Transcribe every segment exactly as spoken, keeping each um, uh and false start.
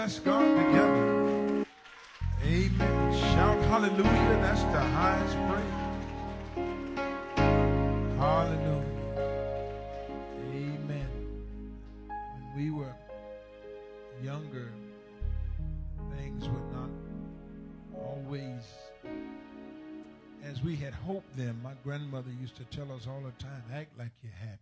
bless God together. Amen. Shout hallelujah. That's the highest praise. Hallelujah. Amen. When we were younger, things were not always as we had hoped them. My grandmother used to tell us all the time, act like you're happy.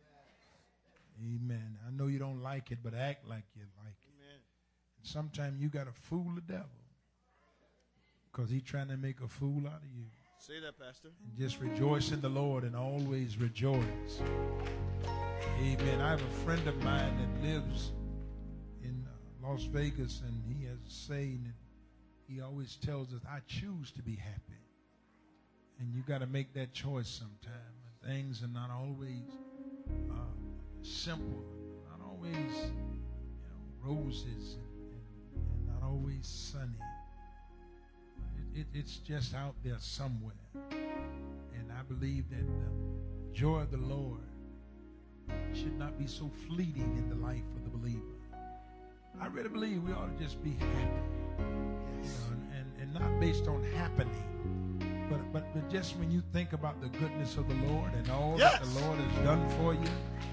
Amen. I know you don't like it, but act like you like it. Amen. And sometimes you got to fool the devil because he's trying to make a fool out of you. Say that, Pastor. And just rejoice in the Lord and always rejoice. Amen. I have a friend of mine that lives in uh, Las Vegas, and he has a saying, and he always tells us, I choose to be happy. And you got to make that choice sometime. Things are not always uh, simple, not always, you know, roses, and, and, and not always sunny. It, it, it's just out there somewhere. And I believe that the joy of the Lord should not be so fleeting in the life of the believer. I really believe we ought to just be happy, you know, and, and not based on happening. But, but but just when you think about the goodness of the Lord and all yes. that the Lord has done for you,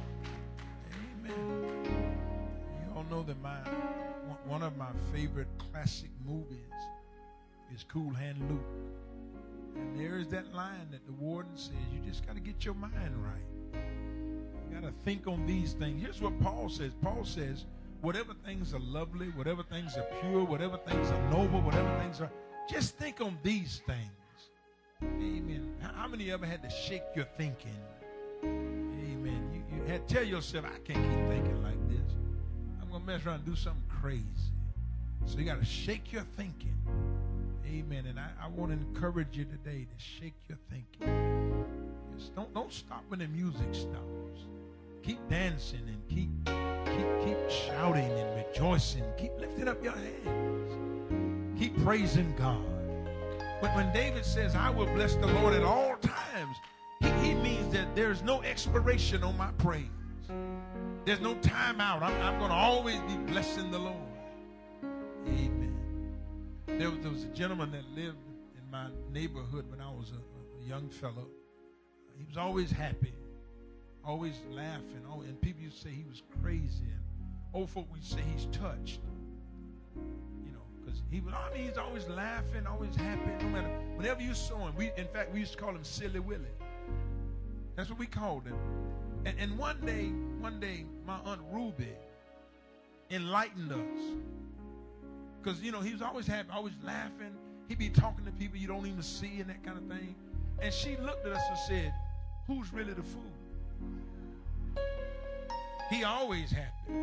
amen. You all know that my one of my favorite classic movies is Cool Hand Luke. And there is that line that the warden says, you just got to get your mind right. You got to think on these things. Here's what Paul says. Paul says, whatever things are lovely, whatever things are pure, whatever things are noble, whatever things are, just think on these things. Amen. How many ever had to shake your thinking? Amen. You, you had to tell yourself, I can't keep thinking like this. I'm going to mess around and do something crazy. So you got to shake your thinking. Amen. And I, I want to encourage you today to shake your thinking. Just don't, don't stop when the music stops. Keep dancing and keep, keep, keep shouting and rejoicing. Keep lifting up your hands. Keep praising God. But when David says, I will bless the Lord at all times, he, he means that there's no expiration on my praise. There's no time out. I'm, I'm going to always be blessing the Lord. Amen. There was, there was a gentleman that lived in my neighborhood when I was a, a young fellow. He was always happy, always laughing. Always, and people used to say he was crazy. And old folk would say he's touched. Because he was, I mean, he's always laughing, always happy, no matter, whenever you saw him. We, in fact, we used to call him Silly Willie. That's what we called him. And, and one day, one day, my Aunt Ruby enlightened us. Because, you know, he was always happy, always laughing. He'd be talking to people you don't even see and that kind of thing. And she looked at us and said, who's really the fool? He always happy.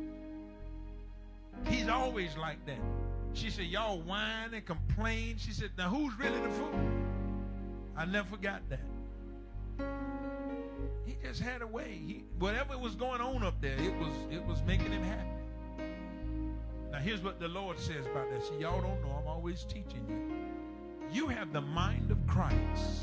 He's always like that. She said, y'all whine and complain. She said, now who's really the fool? I never forgot that. He just had a way. He, whatever was going on up there, it was it was making him happy. Now here's what the Lord says about that. See, y'all don't know. I'm always teaching you. You have the mind of Christ.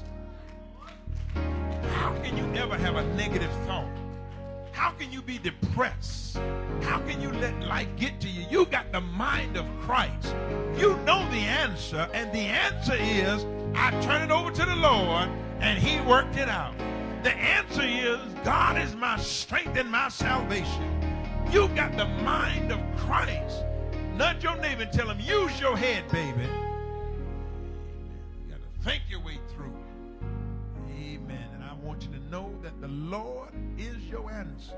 How can you ever have a negative thought? How can you be depressed? How can you let life get to you? You got the mind of Christ. You know the answer, and the answer is, I turn it over to the Lord, and he worked it out. The answer is, God is my strength and my salvation. You got the mind of Christ. Nudge your neighbor and tell him, use your head, baby. You got to think your way through. Amen. And I want you to know that the Lord is your answer.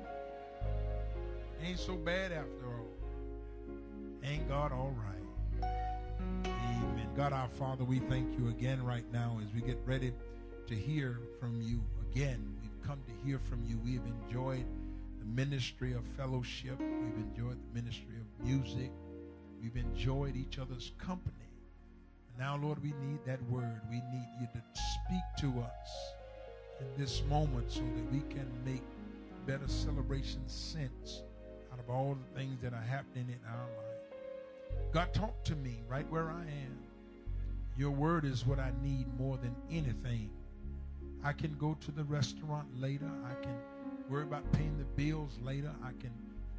Ain't so bad after all. Ain't God all right? Amen. God our Father, we thank you again right now as we get ready to hear from you again. We've come to hear from you. We've enjoyed the ministry of fellowship. We've enjoyed the ministry of music. We've enjoyed each other's company. And now, Lord, we need that word. We need you to speak to us in this moment so that we can make better celebration sense out of all the things that are happening in our life. God, talk to me right where I am. Your word is what I need more than anything. I can go to the restaurant later. I can worry about paying the bills later. I can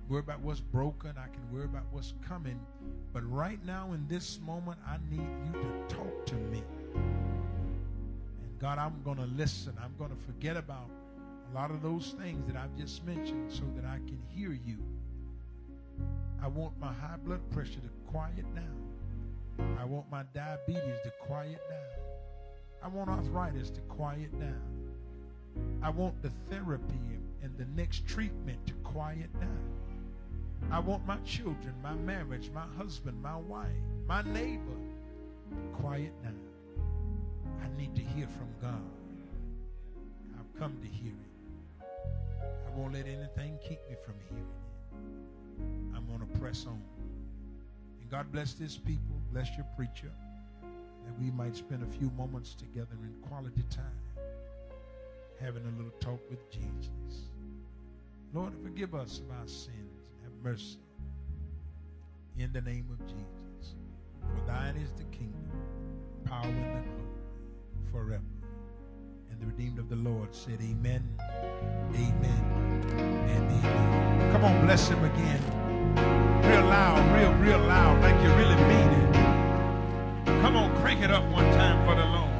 worry about what's broken. I can worry about what's coming. But right now in this moment, I need you to talk to me. And God, I'm going to listen. I'm going to forget about a lot of those things that I've just mentioned so that I can hear you. I want my high blood pressure to quiet down. I want my diabetes to quiet down. I want arthritis to quiet down. I want the therapy and the next treatment to quiet down. I want my children, my marriage, my husband, my wife, my neighbor to quiet down. I need to hear from God. I've come to hear it. I won't let anything keep me from hearing it. I'm going to press on. And God bless this people. Bless your preacher. That we might spend a few moments together in quality time, having a little talk with Jesus. Lord, forgive us of our sins and have mercy. In the name of Jesus. For thine is the kingdom, power, and the glory forever. And the redeemed of the Lord said, amen, amen, and amen. Come on, bless him again. Real loud, real, real loud, like you really mean it. Come on, crank it up one time for the Lord.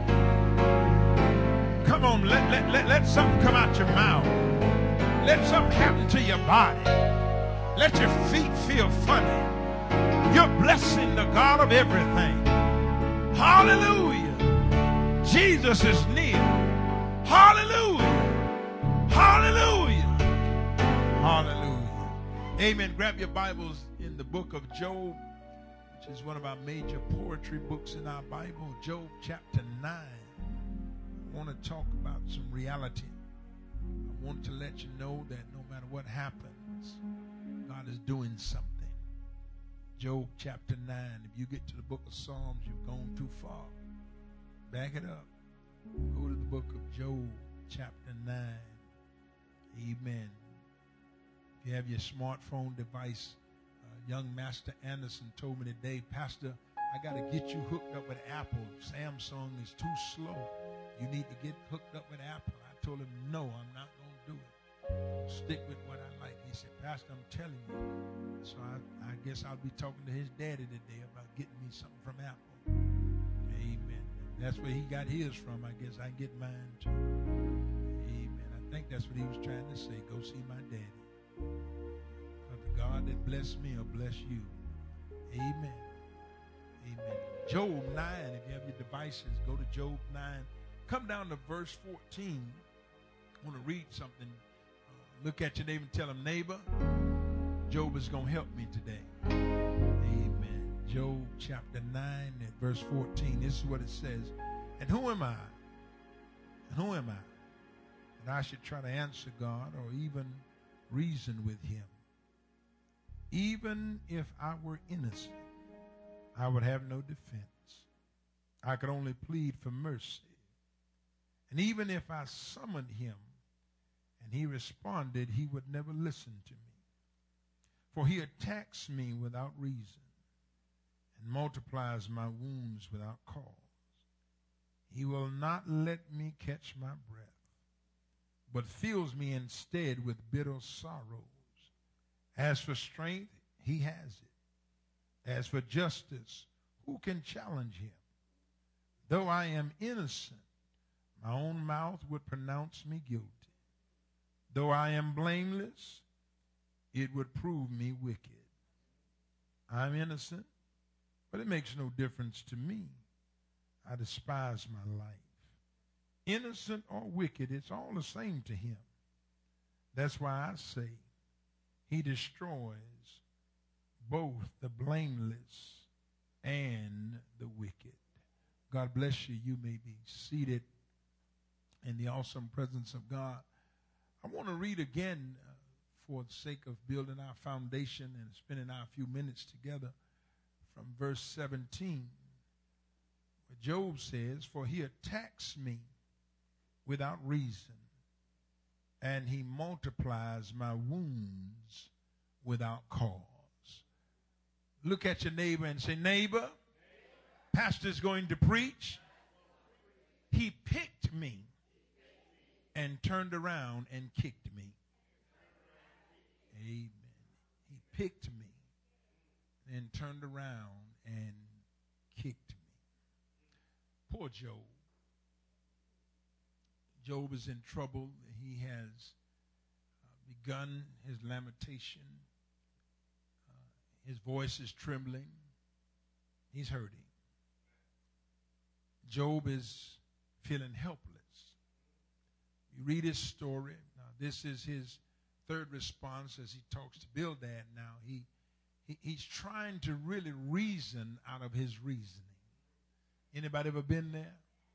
Come on, let, let, let, let something come out your mouth. Let something happen to your body. Let your feet feel funny. You're blessing the God of everything. Hallelujah. Jesus is near. Hallelujah. Hallelujah. Hallelujah. Amen. Grab your Bibles in the book of Job, which is one of our major poetry books in our Bible. Job chapter nine. I want to talk about some reality. I want to let you know that no matter what happens, God is doing something. Job chapter nine. If you get to the book of Psalms, you've gone too far. Back it up. Go to the book of Job chapter nine. Amen. If you have your smartphone device, uh, young Master Anderson told me today, Pastor, I got to get you hooked up with Apple. Samsung is too slow. You need to get hooked up with Apple. I told him, no, I'm not going to do it. I'll stick with what I like. He said, Pastor, I'm telling you. So I, I guess I'll be talking to his daddy today about getting me something from Apple. Amen. That's where he got his from. I guess I get mine too. Amen. I think that's what he was trying to say. Go see my daddy. But the God that blessed me will bless you. Amen. Amen. Job nine, if you have your devices, go to Job nine. Come down to verse fourteen. I want to read something. Uh, look at your neighbor and tell him, neighbor, Job is going to help me today. Amen. Job chapter nine and verse fourteen. This is what it says. And who am I? And who am I? And I should try to answer God or even reason with him. Even if I were innocent, I would have no defense. I could only plead for mercy. And even if I summoned him and he responded, he would never listen to me. For he attacks me without reason and multiplies my wounds without cause. He will not let me catch my breath, but fills me instead with bitter sorrows. As for strength, he has it. As for justice, who can challenge him? Though I am innocent, my own mouth would pronounce me guilty. Though I am blameless, it would prove me wicked. I'm innocent, but it makes no difference to me. I despise my life. Innocent or wicked, it's all the same to him. That's why I say he destroys both the blameless and the wicked. God bless you. You may be seated in the awesome presence of God. I want to read again uh, for the sake of building our foundation and spending our few minutes together from verse seventeen. Where Job says, for he attacks me without reason, and he multiplies my wounds without cause. Look at your neighbor and say, neighbor, pastor's going to preach. He picked me and turned around and kicked me. Amen. picked me and turned around and kicked me. Poor Job. Job is in trouble. He has uh, begun his lamentation. Uh, his voice is trembling. He's hurting. Job is feeling helpless. You read his story. Now, this is his third response as he talks to Bildad now. He, he he's trying to really reason out of his reasoning. Anybody ever been there?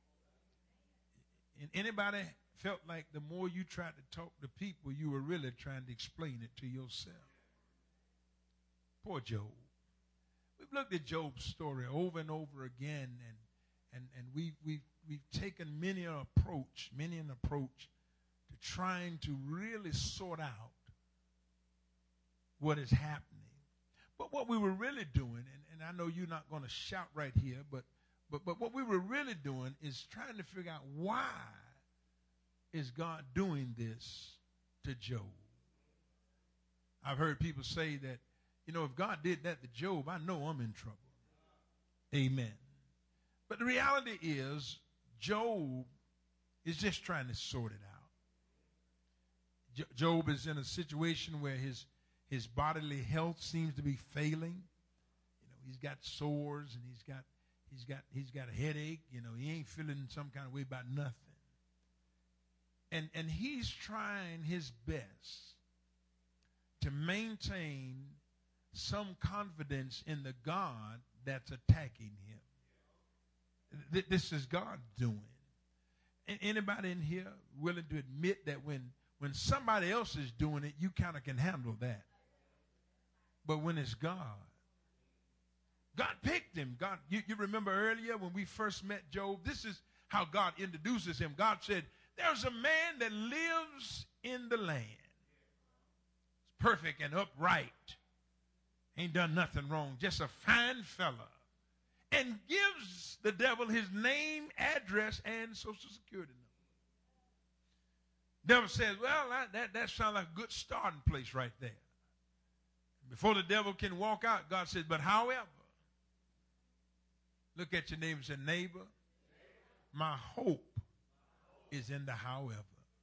And anybody felt like the more you tried to talk to people, you were really trying to explain it to yourself? Poor Job. We've looked at Job's story over and over again, and and and we we've we've taken many an approach, many an approach to trying to really sort out what is happening. But what we were really doing, and, and I know you're not going to shout right here, but but but what we were really doing is trying to figure out why is God doing this to Job. I've heard people say that, you know, if God did that to Job, I know I'm in trouble. Amen. But the reality is, Job is just trying to sort it out. Jo- Job is in a situation where his his bodily health seems to be failing. You know, he's got sores and he's got he's got he's got a headache. You know, he ain't feeling some kind of way about nothing. And and he's trying his best to maintain some confidence in the God that's attacking him. Th- this is God doing. And anybody in here willing to admit that when, when somebody else is doing it, you kind of can handle that. But when it's God, God picked him. God, you, you remember earlier when we first met Job, this is how God introduces him. God said, there's a man that lives in the land. It's perfect and upright. Ain't done nothing wrong. Just a fine fella. And gives the devil his name, address, and social security number. Devil says, well, I, that, that sounds like a good starting place right there. Before the devil can walk out, God says, but however, look at your neighbor and say, neighbor, my hope is in the however.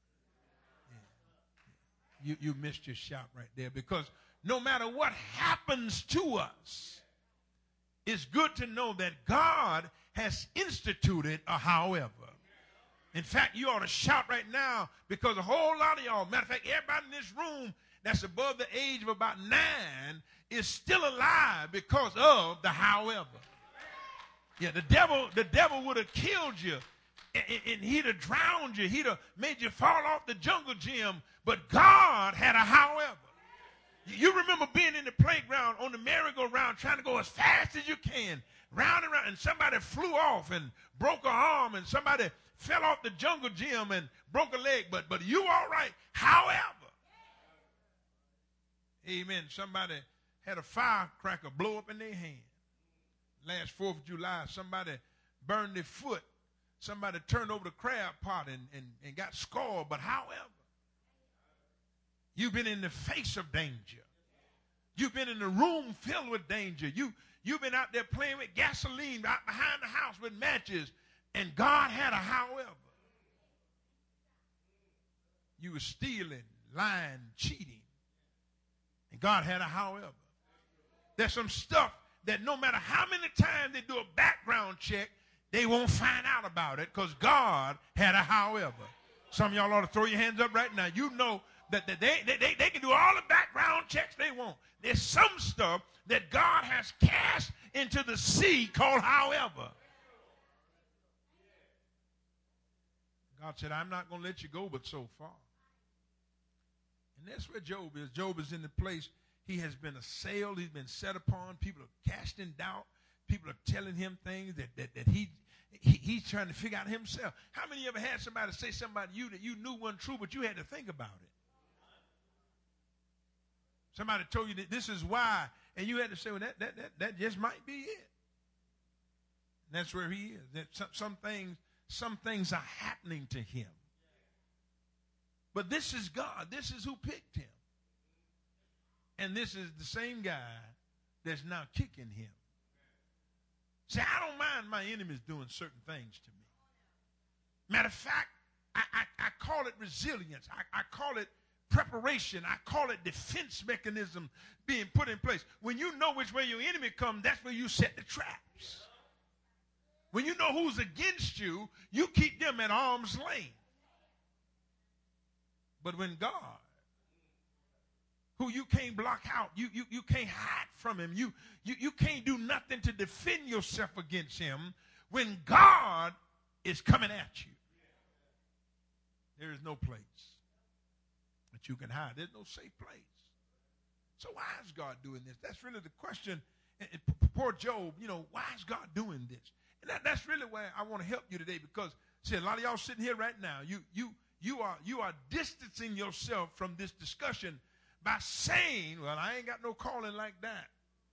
Yeah. You, you missed your shout right there, because no matter what happens to us, it's good to know that God has instituted a however. In fact, you ought to shout right now, because a whole lot of y'all, matter of fact, everybody in this room that's above the age of about nine is still alive because of the however. Yeah, the devil, the devil would have killed you, and, and he'd have drowned you. He'd have made you fall off the jungle gym, but God had a however. You remember being in the playground on the merry-go-round trying to go as fast as you can, round and round, and somebody flew off and broke an arm, and somebody fell off the jungle gym and broke a leg, but but you all right. However, amen, somebody had a firecracker blow up in their hand. Last fourth of July, somebody burned their foot. Somebody turned over the crab pot and, and, and got scored, but however, you've been in the face of danger. You've been in a room filled with danger. You, you've been out there playing with gasoline out behind the house with matches, and God had a however. You were stealing, lying, cheating, and God had a however. There's some stuff that no matter how many times they do a background check, they won't find out about it because God had a however. Some of y'all ought to throw your hands up right now. You know that they, they, they, they can do all the background checks they want. There's some stuff that God has cast into the sea called however. God said, I'm not going to let you go but so far. And that's where Job is. Job is in the place he has been assailed. He's been set upon. People are casting doubt. People are telling him things that, that, that he, he he's trying to figure out himself. How many of you ever had somebody say something about you that you knew wasn't true, but you had to think about it? Somebody told you that this is why, and you had to say, well, that, that, that, that just might be it. And that's where he is. That some, some things, some things are happening to him. But this is God. This is who picked him. And this is the same guy that's now kicking him. See, I don't mind my enemies doing certain things to me. Matter of fact, I, I, I call it resilience. I, I call it preparation. I call it defense mechanism being put in place. When you know which way your enemy comes, that's where you set the traps. When you know who's against you, you keep them at arm's length. But when God, who you can't block out, you, you, you can't hide from him, you, you, you can't do nothing to defend yourself against him, when God is coming at you, there is no place that you can hide. There's no safe place. So why is God doing this? That's really the question. And, and poor Job, you know, why is God doing this? And that, that's really where I want to help you today, because, see, a lot of y'all sitting here right now, you, you, you, are, you are distancing yourself from this discussion by saying, well, I ain't got no calling like that.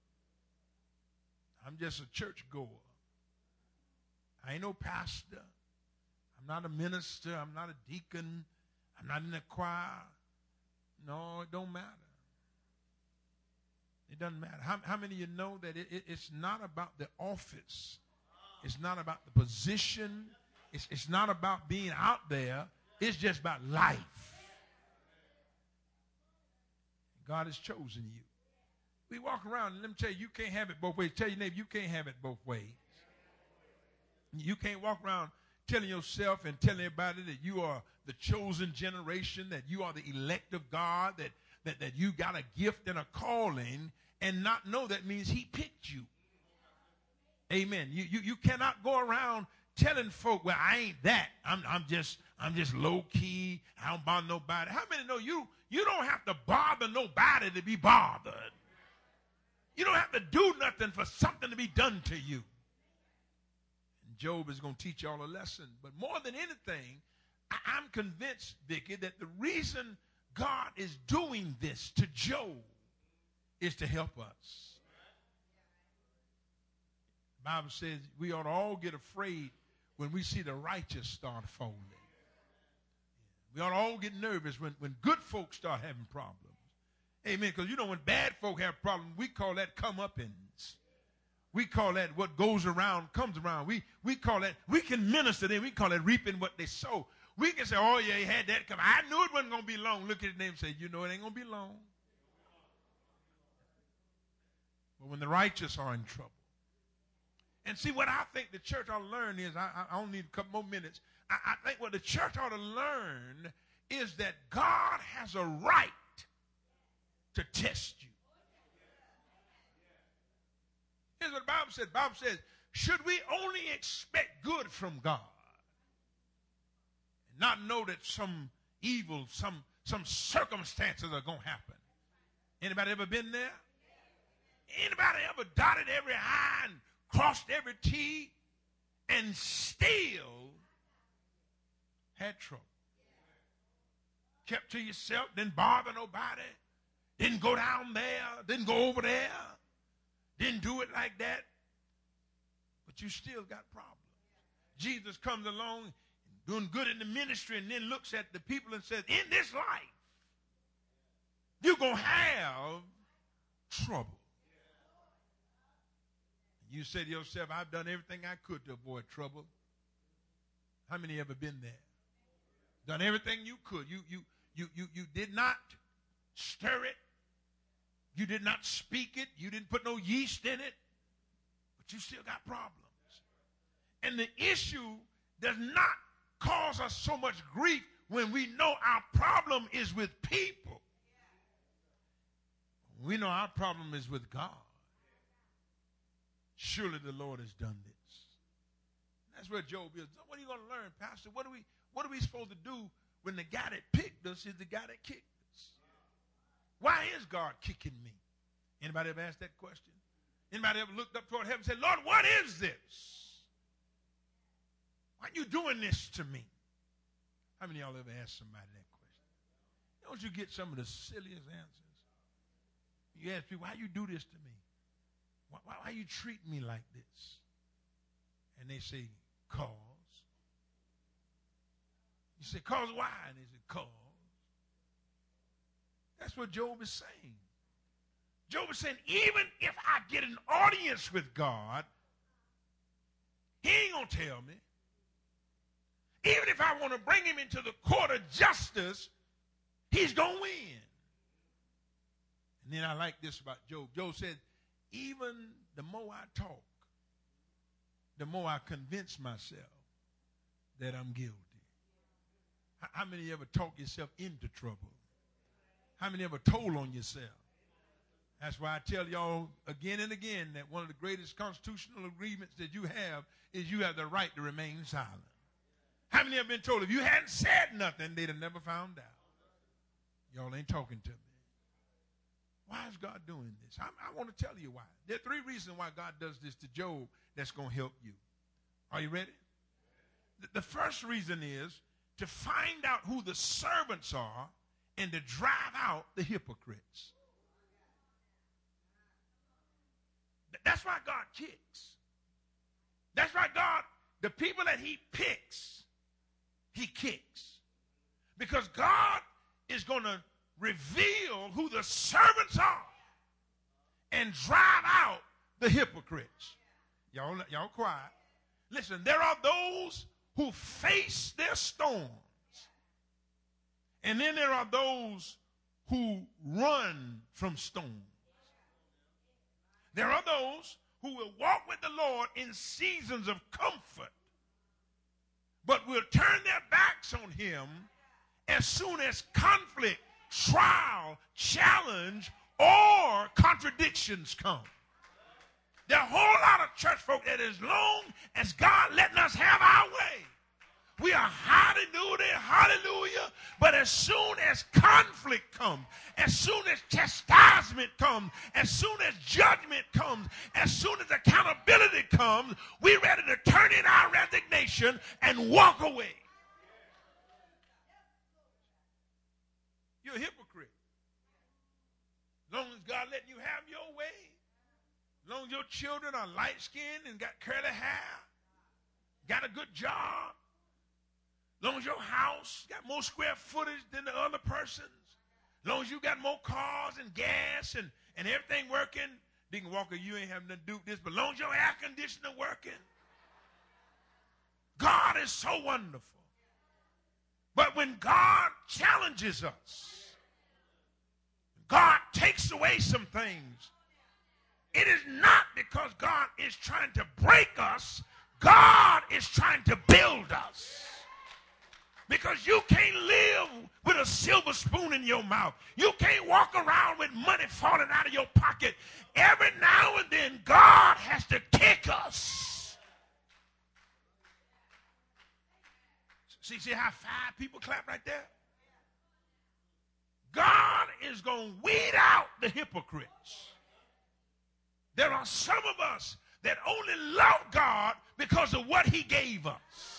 I'm just a church goer. I ain't no pastor. I'm not a minister. I'm not a deacon. I'm not in the choir. No, it don't matter. It doesn't matter. How, how many of you know that it, it, it's not about the office? It's not about the position. It's, it's not about being out there. It's just about life. God has chosen you. We walk around and let me tell you, you can't have it both ways. Tell your neighbor, you can't have it both ways. You can't walk around telling yourself and telling everybody that you are the chosen generation, that you are the elect of God, that, that, that you got a gift and a calling, and not know that means he picked you. Amen. You, you, you cannot go around telling folk, well, I ain't that. I'm, I'm just, I'm just low key. I don't bother nobody. How many know you, you don't have to bother nobody to be bothered? You don't have to do nothing for something to be done to you. And Job is going to teach y'all a lesson. But more than anything, I, I'm convinced, Vicki, that the reason God is doing this to Job is to help us. The Bible says we ought to all get afraid when we see the righteous start falling. We ought to all get nervous when, when good folks start having problems. Amen. Because you know when bad folk have problems, we call that comeuppance. We call that what goes around comes around. We we call that, we can minister them. We call it reaping what they sow. We can say, oh yeah, he had that come. I knew it wasn't going to be long. Look at his name and say, you know it ain't going to be long. But when the righteous are in trouble. And see, what I think the church ought to learn is, I, I only need a couple more minutes. I, I think what the church ought to learn is that God has a right to test you. Here's what the Bible says. The Bible says, should we only expect good from God and not know that some evil, some, some circumstances are going to happen? Anybody ever been there? Anybody ever dotted every I and crossed every T and still had trouble? Kept to yourself, didn't bother nobody, didn't go down there, didn't go over there, didn't do it like that, but you still got problems. Jesus comes along doing good in the ministry and then looks at the people and says, in this life, you're going to have trouble. You say to yourself, I've done everything I could to avoid trouble. How many ever been there? Done everything you could. You, you, you, you, you did not stir it. You did not speak it. You didn't put no yeast in it. But you still got problems. And the issue does not cause us so much grief when we know our problem is with people. We know our problem is with God. Surely the Lord has done this. That's where Job is. What are you going to learn, Pastor? What are we, what are we supposed to do when the guy that picked us is the guy that kicked us? Why is God kicking me? Anybody ever asked that question? Anybody ever looked up toward heaven and said, Lord, what is this? Why are you doing this to me? How many of y'all ever asked somebody that question? Don't you get some of the silliest answers? You ask people, why you do this to me? Why, why, why you treat me like this? And they say, cause. You say, cause why? And they say, cause. That's what Job is saying. Job is saying, even if I get an audience with God, he ain't going to tell me. Even if I want to bring him into the court of justice, he's going to win. And then I like this about Job. Job said, even the more I talk, the more I convince myself that I'm guilty. How many of you ever talk yourself into trouble? How many ever told on yourself? That's why I tell y'all again and again that one of the greatest constitutional agreements that you have is you have the right to remain silent. How many have been told if you hadn't said nothing, they'd have never found out? Y'all ain't talking to me. Why is God doing this? I, I want to tell you why. There are three reasons why God does this to Job that's going to help you. Are you ready? The, the first reason is to find out who the servants are and to drive out the hypocrites. That's why God kicks. That's why God, the people that he picks, he kicks. Because God is going to reveal who the servants are and drive out the hypocrites. Y'all, y'all quiet. Listen, there are those who face their storms. And then there are those who run from storms. There are those who will walk with the Lord in seasons of comfort, but will turn their backs on him as soon as conflict, trial, challenge, or contradictions come. There are a whole lot of church folk that as long as God letting us have our way, we are hallelujah, hallelujah. But as soon as conflict comes, as soon as chastisement comes, as soon as judgment comes, as soon as accountability comes, we're ready to turn in our resignation and walk away. You're a hypocrite. As long as God letting you have your way, as long as your children are light-skinned and got curly hair, got a good job, as long as your house got more square footage than the other person's, as long as you got more cars and gas and, and everything working, Deacon Walker, you ain't having to do this, but as long as your air conditioner working, God is so wonderful. But when God challenges us, God takes away some things, it is not because God is trying to break us. God is trying to build us. Because you can't live with a silver spoon in your mouth. You can't walk around with money falling out of your pocket. Every now and then, God has to kick us. See, see how five people clap right there? God is going to weed out the hypocrites. There are some of us that only love God because of what he gave us.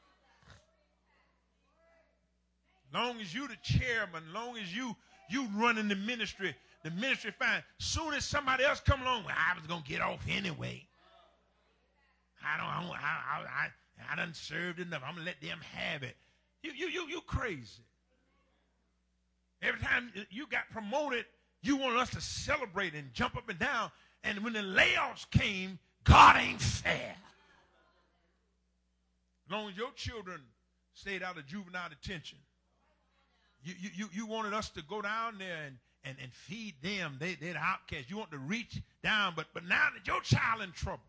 Long as you the chairman, long as you you running the ministry, the ministry fine. Soon as somebody else come along, well, I was gonna get off anyway. I don't, I, I, I, I done served enough. I'm gonna let them have it. You, you, you, you crazy. Every time you got promoted, you want us to celebrate and jump up and down. And when the layoffs came, God ain't fair. As long as your children stayed out of juvenile detention, You, you, you wanted us to go down there and, and, and feed them. They, they're the outcasts. You want to reach down, but, but now that your child in trouble.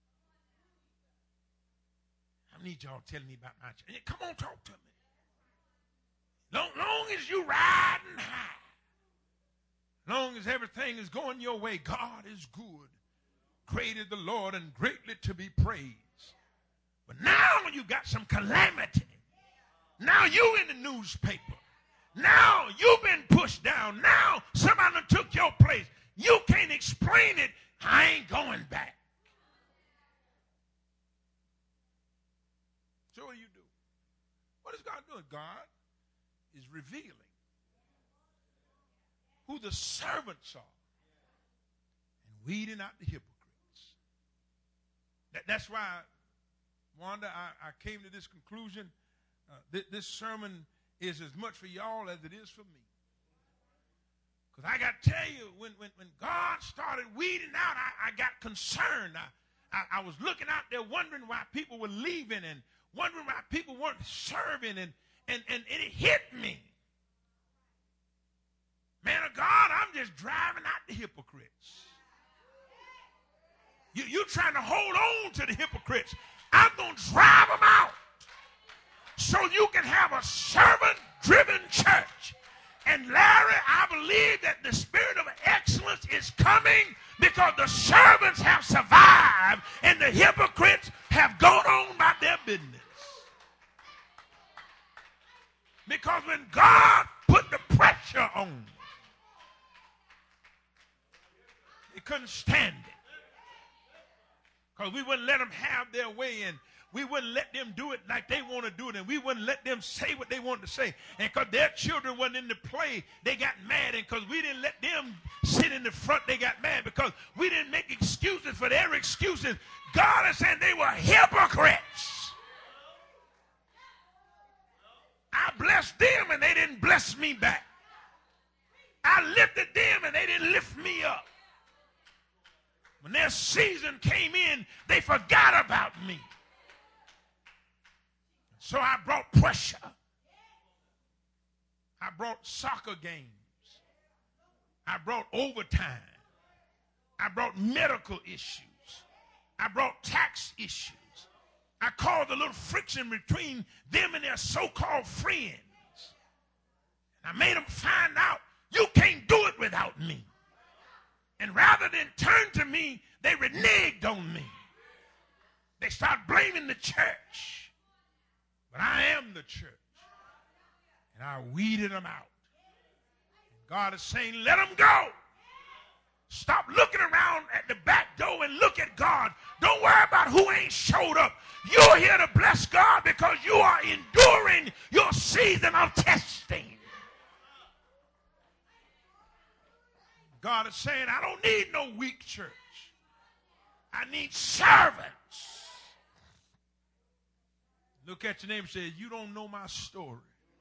I need y'all telling me about my child. Come on, talk to me. Long, long as you riding high, long as everything is going your way, God is good. Great is the Lord and greatly to be praised. But now you got some calamity. Now you in the newspaper. Now you've been pushed down. Now somebody took your place. You can't explain it. I ain't going back. So what do you do? What is God doing? God is revealing who the servants are and weeding out the hypocrites. That, that's why, Wanda, I, I came to this conclusion. Uh, th- this sermon is as much for y'all as it is for me. Because I got to tell you, when, when, when God started weeding out, I, I got concerned. I, I, I was looking out there wondering why people were leaving and wondering why people weren't serving, and, and, and it hit me. Man of God, I'm just driving out the hypocrites. You, you're trying to hold on to the hypocrites. I'm going to drive them out so you can have a servant-driven church. And Larry, I believe that the spirit of excellence is coming because the servants have survived and the hypocrites have gone on about their business. Because when God put the pressure on, they couldn't stand it. Because we wouldn't let them have their way, and we wouldn't let them do it like they want to do it, and we wouldn't let them say what they wanted to say. And because their children wasn't in the play, they got mad. And because we didn't let them sit in the front, they got mad. Because we didn't make excuses for their excuses. God is saying they were hypocrites. I blessed them, and they didn't bless me back. I lifted them, and they didn't lift me up. When their season came in, they forgot about me. So I brought pressure. I brought soccer games. I brought overtime. I brought medical issues. I brought tax issues. I caused a little friction between them and their so-called friends. I made them find out you can't do it without me. And rather than turn to me, they reneged on me. They start blaming the church. But I am the church. And I weeded them out. And God is saying, let them go. Stop looking around at the back door and look at God. Don't worry about who ain't showed up. You're here to bless God because you are enduring your season of testing. God is saying, I don't need no weak church. I need servants. Look at your neighbor and say, you don't know my story.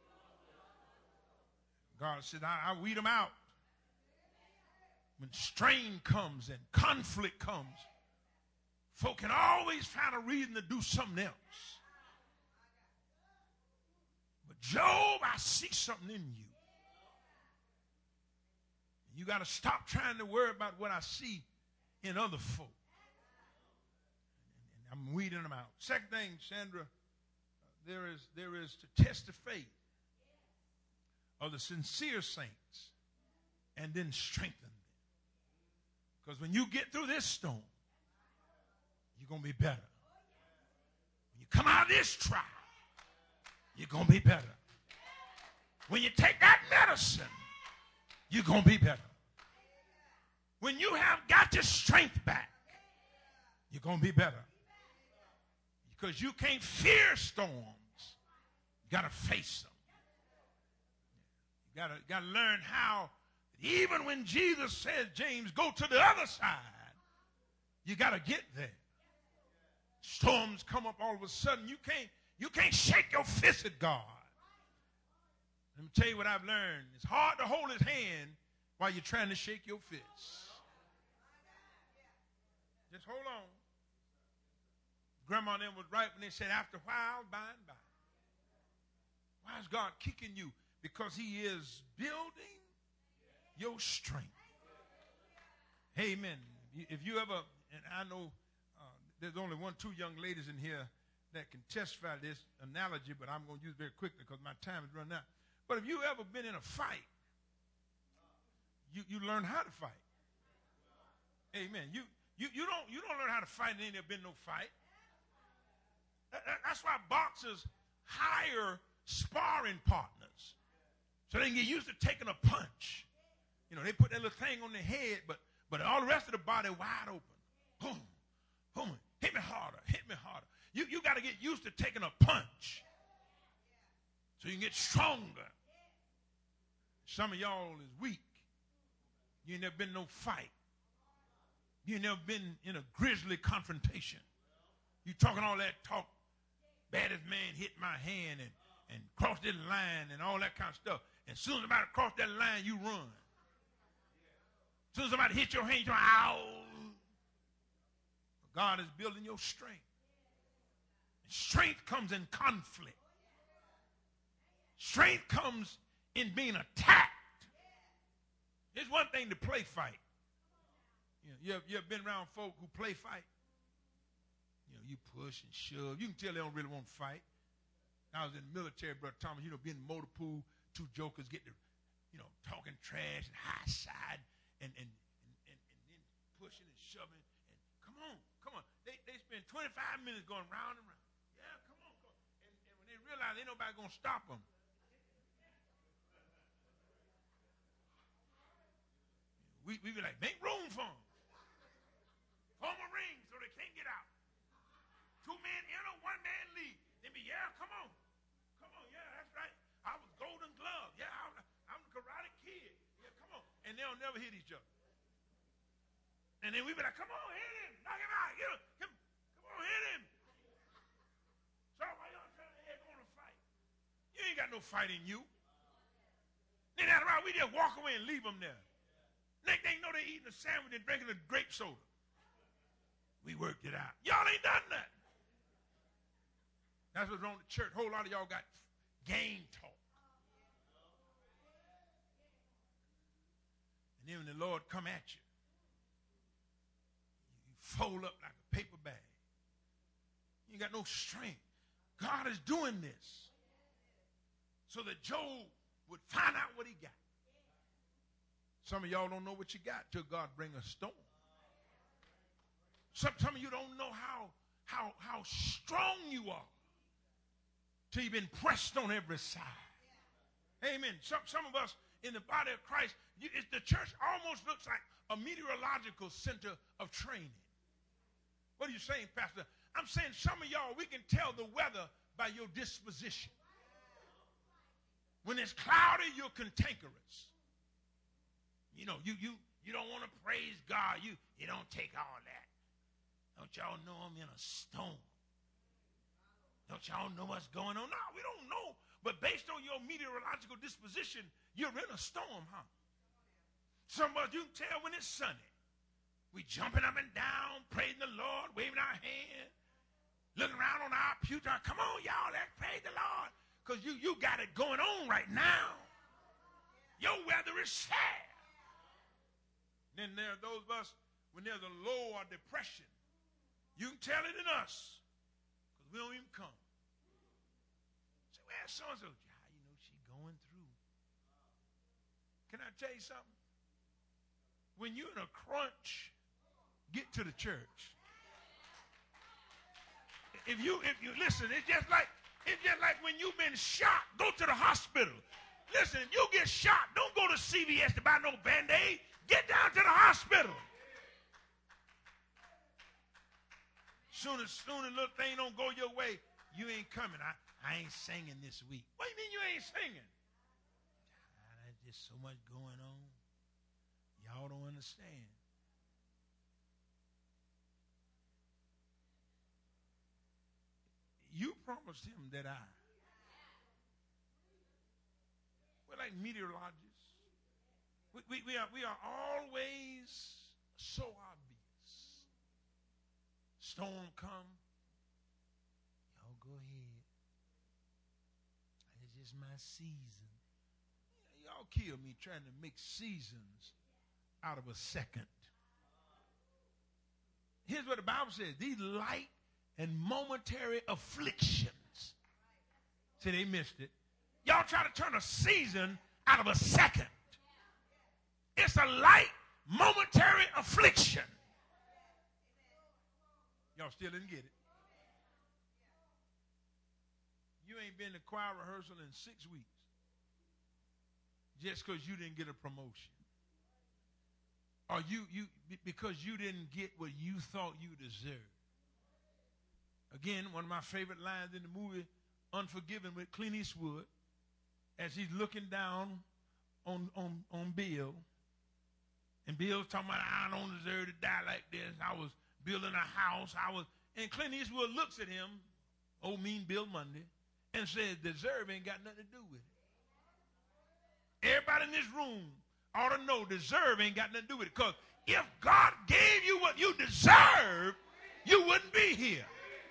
God said, I, I weed them out. When strain comes and conflict comes, folk can always find a reason to do something else. But Job, I see something in you. You got to stop trying to worry about what I see in other folk. And I'm weeding them out. Second thing, Sandra, there is, there is to test the faith of the sincere saints and then strengthen them. Because when you get through this storm, you're going to be better. When you come out of this trial, you're going to be better. When you take that medicine, you're going to be better. When you have got your strength back, you're going to be better. Because you can't fear storms. You got to face them. You got to got to learn how, even when Jesus says, James, go to the other side, you got to get there. Storms come up all of a sudden. You can't, you can't shake your fist at God. Let me tell you what I've learned. It's hard to hold his hand while you're trying to shake your fist. Just hold on. Grandma and them was right when they said, after a while, by and by. Why is God kicking you? Because he is building your strength. Amen. If you ever, and I know uh, there's only one, two young ladies in here that can testify to this analogy, but I'm going to use it very quickly because my time is running out. But if you ever been in a fight, you, you learn how to fight. Amen. You, you, you, don't, you don't learn how to fight and ain't there been no fight. That, that, that's why boxers hire sparring partners so they can get used to taking a punch. You know, they put that little thing on their head, but, but all the rest of the body wide open. Boom, boom, hit me harder, hit me harder. You, you got to get used to taking a punch so you can get stronger. Some of y'all is weak. You ain't never been in no fight. You ain't never been in a grisly confrontation. You talking all that talk, baddest man hit my hand and, and crossed this line and all that kind of stuff. And as soon as somebody crossed that line, you run. As soon as somebody hits your hand, you're like, ow. God is building your strength. Strength comes in conflict. Strength comes in being attacked. It's one thing to play fight. You know, you, have, you have been around folk who play fight. You know, you push and shove. You can tell they don't really want to fight. I was in the military, Brother Thomas, you know, being in the motor pool, two jokers get to, you know, talking trash and high side and, and, and, and, and then pushing and shoving. And come on, come on. They, they spend twenty-five minutes going round and round. Yeah, come on, come on. And, and when they realize ain't nobody going to stop them, we, we be like, make room for them. Form a ring so they can't get out. Two men enter, one man leave. They be, yeah, come on. Come on, yeah, that's right. I was Golden Glove. Yeah, I'm, I'm the Karate Kid. Yeah, come on. And they'll never hit each other. And then we be like, come on, hit him. Knock him out. Get him. Come, come on, hit him. So why y'all trying to head on a fight? You ain't got no fight in you. Then after a while, we just walk away and leave them there. Next thing you know, they eating a sandwich and drinking a grape soda. We worked it out. Y'all ain't done that. That's what's wrong with the church. A whole lot of y'all got game talk. And then when the Lord come at you, you fold up like a paper bag. You ain't got no strength. God is doing this so that Job would find out what he got. Some of y'all don't know what you got till God bring a storm. Some, some of you don't know how, how, how strong you are till you've been pressed on every side. Amen. Some, some of us in the body of Christ, you, it, the church almost looks like a meteorological center of training. What are you saying, Pastor? I'm saying some of y'all, we can tell the weather by your disposition. When it's cloudy, you're cantankerous. You know, you you you don't want to praise God. You, you don't take all that. Don't y'all know I'm in a storm? Don't y'all know what's going on? No, we don't know. But based on your meteorological disposition, you're in a storm, huh? Some of us, you can tell when it's sunny. We jumping up and down, praising the Lord, waving our hand, looking around on our pew. Come on, y'all, let's praise the Lord. Because you, you got it going on right now. Your weather is sad. Then there are those of us, when there's a low or depression, you can tell it in us because we don't even come. So, well, so-and-so, yeah, you know, she's going through. Can I tell you something? When you're in a crunch, get to the church. If you, if you listen, it's just like, it's just like when you've been shot, go to the hospital. Listen, if you get shot, don't go to C V S to buy no Band-Aid. Get down to the hospital. Soon as soon as little thing don't go your way, you ain't coming. I, I ain't singing this week. What do you mean you ain't singing? Ah, there's just so much going on. Y'all don't understand. You promised him that I. We're like meteorologists. We, we, we, are, we are always so obvious. Storm come. Y'all go ahead. It's just my season. Y'all kill me trying to make seasons out of a second. Here's what the Bible says. These light and momentary afflictions. See, they missed it. Y'all try to turn a season out of a second. It's a light, momentary affliction. Y'all still didn't get it. You ain't been to choir rehearsal in six weeks just because you didn't get a promotion. Or you, you because you didn't get what you thought you deserved. Again, one of my favorite lines in the movie Unforgiven with Clint Eastwood, as he's looking down on, on, on Bill. And Bill's talking about, I don't deserve to die like this. I was building a house. I was, and Clint Eastwood looks at him, old mean Bill Mundy, and says, deserve ain't got nothing to do with it. Everybody in this room ought to know deserve ain't got nothing to do with it. Because if God gave you what you deserve, you wouldn't be here.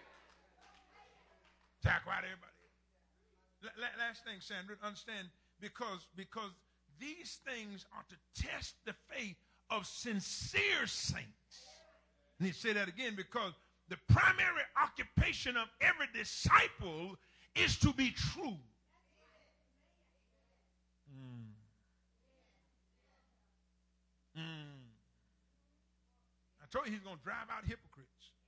Talk right, everybody. Last thing, Sandra, understand, because, because these things are to test the faith of sincere saints. And he said that again, because the primary occupation of every disciple is to be true. Mm. Mm. I told you he's going to drive out hypocrites.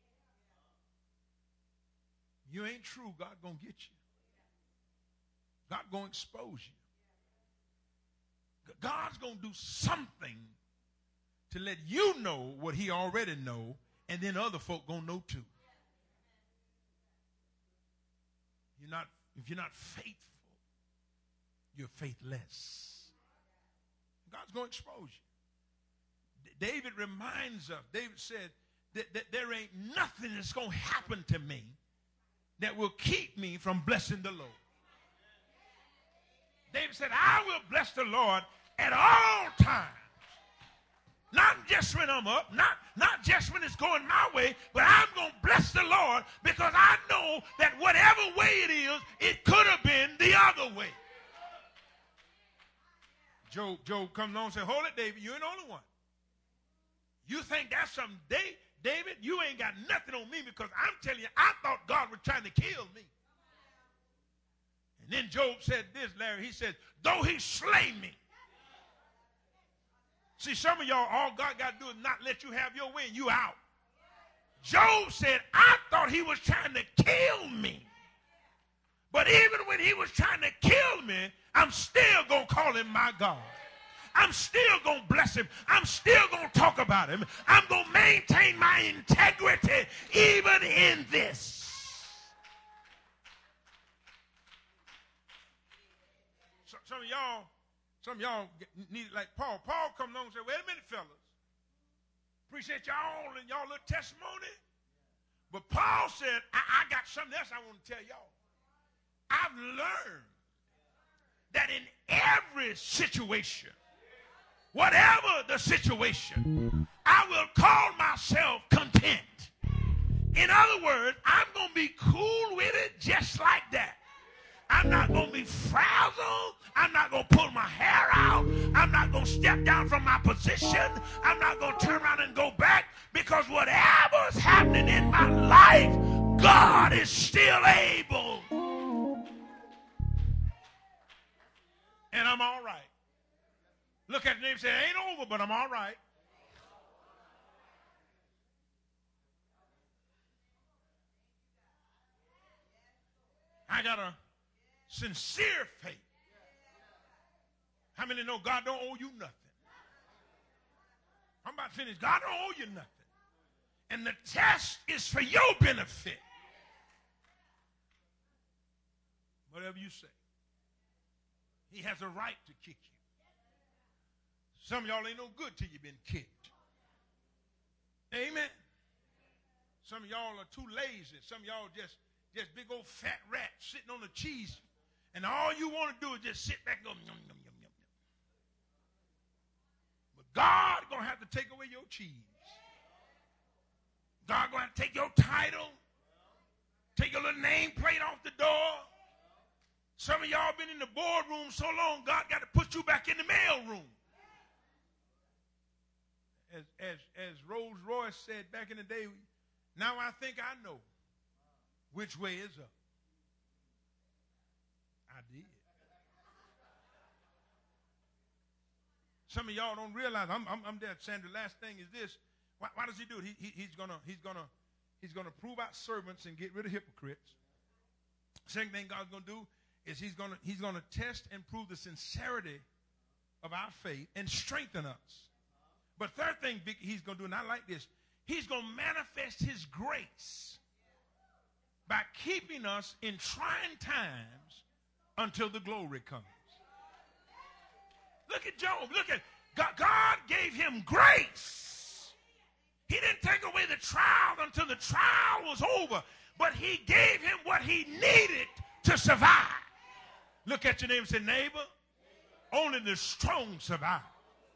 You ain't true, God going to get you. God going to expose you. God's going to do something to let you know what he already know, and then other folk going to know too. You're not, if you're not faithful, you're faithless. God's going to expose you. David reminds us, David said that, that there ain't nothing that's going to happen to me that will keep me from blessing the Lord. David said, I will bless the Lord at all times. Not just when I'm up, not, not just when it's going my way, but I'm going to bless the Lord because I know that whatever way it is, it could have been the other way. Job, Job comes along and says, hold it, David, you ain't the only one. You think that's something, David? David, you ain't got nothing on me because I'm telling you, I thought God was trying to kill me. And then Job said this, Larry, he said, though he slay me. See, some of y'all, all God got to do is not let you have your way and you out. Job said, I thought he was trying to kill me. But even when he was trying to kill me, I'm still going to call him my God. I'm still going to bless him. I'm still going to talk about him. I'm going to maintain my integrity even in this. So, some of y'all, some of y'all need, like Paul. Paul come along and say, wait a minute, fellas. Appreciate y'all and y'all little testimony. But Paul said, I, I got something else I want to tell y'all. I've learned that in every situation, whatever the situation, I will call myself content. In other words, I'm going to be cool with it just like that. I'm not going to be frazzled. I'm not going to pull my hair out. I'm not going to step down from my position. I'm not going to turn around and go back because whatever's happening in my life, God is still able. And I'm all right. Look at the name and say, it ain't over, but I'm all right. I got a sincere faith. How many know God don't owe you nothing? I'm about to finish. God don't owe you nothing. And the test is for your benefit. Whatever you say. He has a right to kick you. Some of y'all ain't no good till you've been kicked. Amen. Some of y'all are too lazy. Some of y'all just, just big old fat rats sitting on the cheese. And all you want to do is just sit back and go, yum, yum, yum, yum. But God going to have to take away your cheese. God going to have to take your title. Take your little nameplate off the door. Some of y'all been in the boardroom so long, God got to put you back in the mail room. As, as, as Rolls Royce said back in the day, now I think I know which way is up. I did. Some of y'all don't realize, I'm, I'm, I'm there saying the last thing is this. Why, why does he do it? He, he, he's gonna, he's gonna, he's gonna prove out servants and get rid of hypocrites. Second thing God's gonna do is he's gonna, he's gonna test and prove the sincerity of our faith and strengthen us. But third thing he's going to do, and I like this, he's going to manifest his grace by keeping us in trying times until the glory comes. Look at Job. Look at God. God gave him grace. He didn't take away the trial until the trial was over, but he gave him what he needed to survive. Look at your neighbor and say, neighbor, only the strong survive.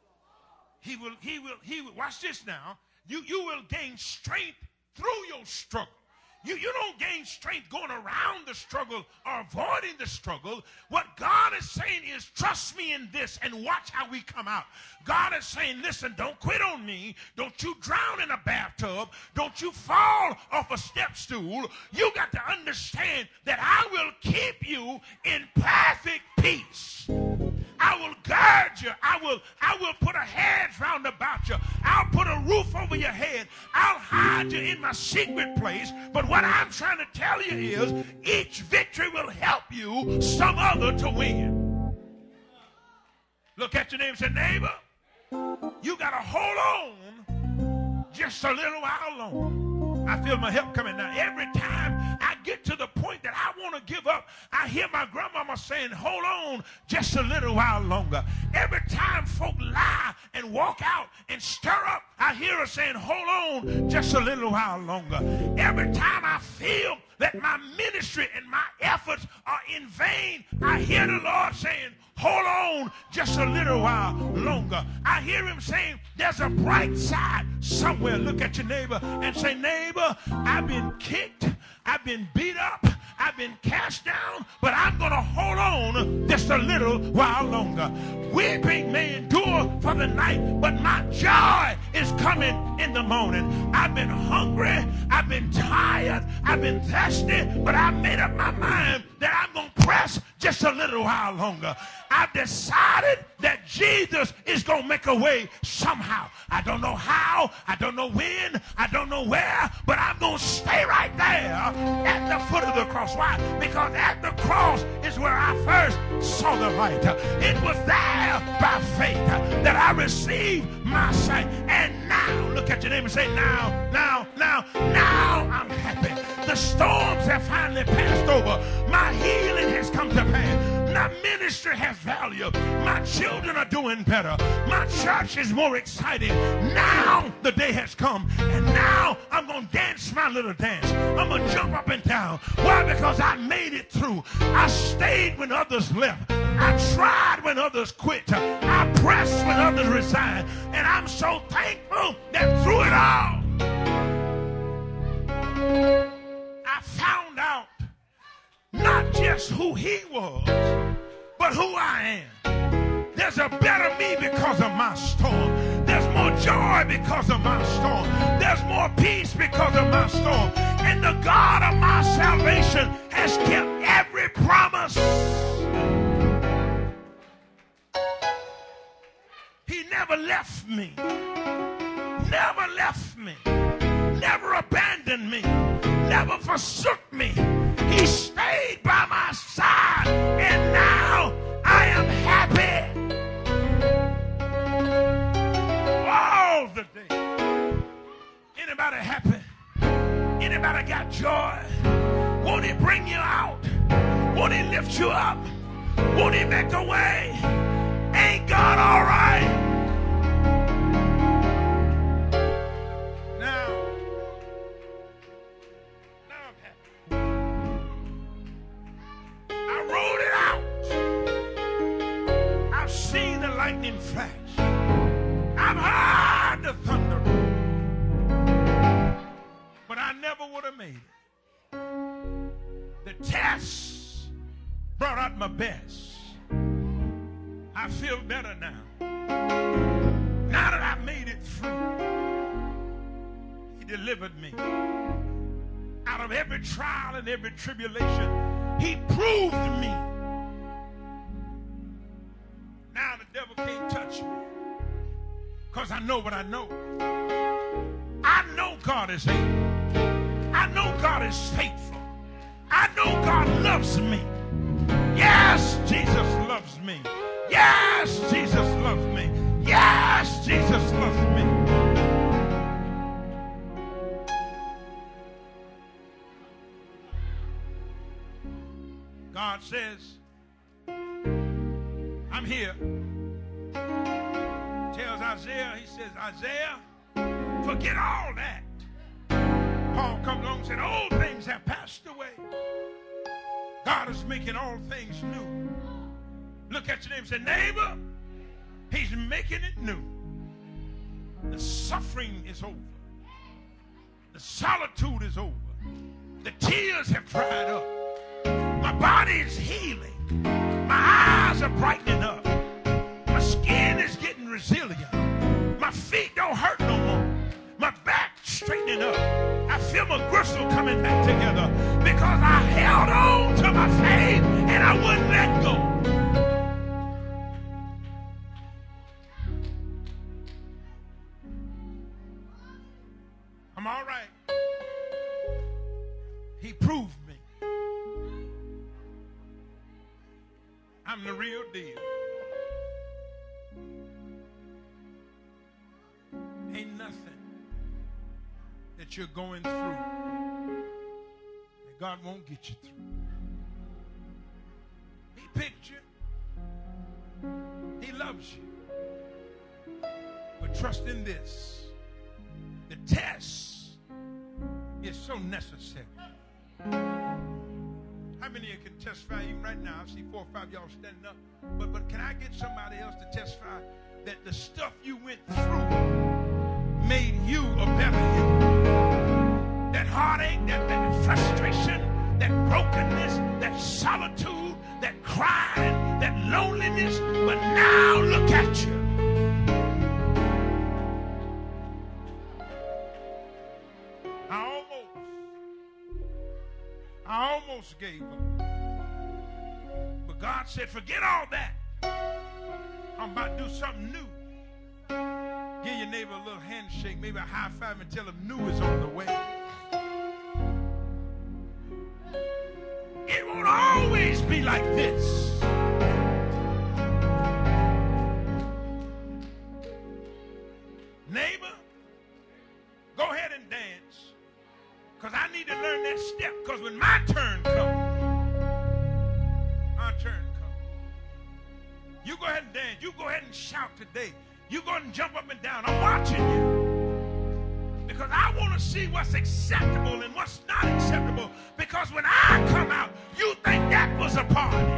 He will, he will, he will, watch this now. You, you will gain strength through your struggle. You, you don't gain strength going around the struggle or avoiding the struggle. What God is saying is, trust me in this and watch how we come out. God is saying, listen, don't quit on me. Don't you drown in a bathtub. Don't you fall off a step stool. You got to understand that I will keep you in perfect peace. I will guard you. I will, I will put a hedge round about you. I'll put a roof over your head. I'll hide you in my secret place. But what I'm trying to tell you is, each victory will help you some other to win. Look at your neighbor and say, neighbor, you got to hold on just a little while longer. I feel my help coming now. Every time I get to the point that I want to give up, I hear my grandmama saying, hold on just a little while longer. Every time folk lie and walk out and stir up, I hear her saying, hold on just a little while longer. Every time I feel that my ministry and my efforts are in vain, I hear the Lord saying, hold on just a little while longer. I hear him saying, there's a bright side somewhere. Look at your neighbor and say, neighbor, I've been kicked. I've been beat up. I've been cast down, but I'm going to hold on just a little while longer. Weeping may endure for the night, but my joy is coming in the morning. I've been hungry. I've been tired. I've been thirsty, but I made up my mind that I'm going to press just a little while longer. I've decided that Jesus is going to make a way somehow. I don't know how. I don't know when. I don't know where, but I'm going to stay right there at the foot of the cross. Why? Because at the cross is where I first saw the light. It was there by faith that I received my sight. And now, look at your neighbor and say, now, now, now, now I'm happy. The storms have finally passed over. My healing has come to pass. My ministry has value. My children are doing better. My church is more exciting. Now the day has come. And now I'm going to dance my little dance. I'm going to jump up and down. Why? Because I made it through. I stayed when others left. I tried when others quit. I pressed when others resigned. And I'm so thankful that through it all, I found out not just who he was, but who I am. There's a better me because of my storm. There's more joy because of my storm. There's more peace because of my storm. And the God of my salvation has kept every promise. He never left me. Never left me. Never abandoned me. Never forsook me. He stayed by my side, and now I am happy all the day. Anybody happy? Anybody got joy? Won't he bring you out? Won't he lift you up? Won't he make a way? Ain't God all right? Lightning flash. I've heard the thunder, but I never would have made it. The tests brought out my best. I feel better now. Now that I made it through, he delivered me out of every trial and every tribulation. He proved me. Now the devil can't touch me because I know what I know. I know God is able. I know God is faithful. I know God loves me. Yes, Jesus loves me. Yes, Jesus loves me. Yes, Jesus loves me. God says, I'm here. Tells Isaiah, he says, Isaiah, forget all that. Paul comes along and said, old things have passed away. God is making all things new. Look at your neighbor and say, neighbor, he's making it new. The suffering is over. The solitude is over. The tears have dried up. My body is healing. My eyes are brightening up. My skin is getting resilient. My feet don't hurt no more. My back straightening up. I feel my gristle coming back together because I held on to my faith and I wouldn't let go. I'm all right. He proved me. I'm the real deal. Ain't nothing that you're going through that God won't get you through. He picked you. He loves you. But trust in this. The test is so necessary. How many of you can testify even right now? I see four or five of y'all standing up. But, but can I get somebody else to testify that the stuff you went through made you a better you? That heartache, that, that frustration, that brokenness, that solitude, that crying, that loneliness. But now look at you. I almost, I almost gave up. But God said, forget all that. I'm about to do something new. Give your neighbor a little handshake, maybe a high five, and tell him new is on the way. It won't always be like this. Neighbor, go ahead and dance. Because I need to learn that step. Because when my turn comes, my turn comes. You go ahead and dance. You go ahead and shout today. You go ahead and jump up and down. I'm watching you. Because I want to see what's acceptable and what's not acceptable. Because when I come out, you think that was a party.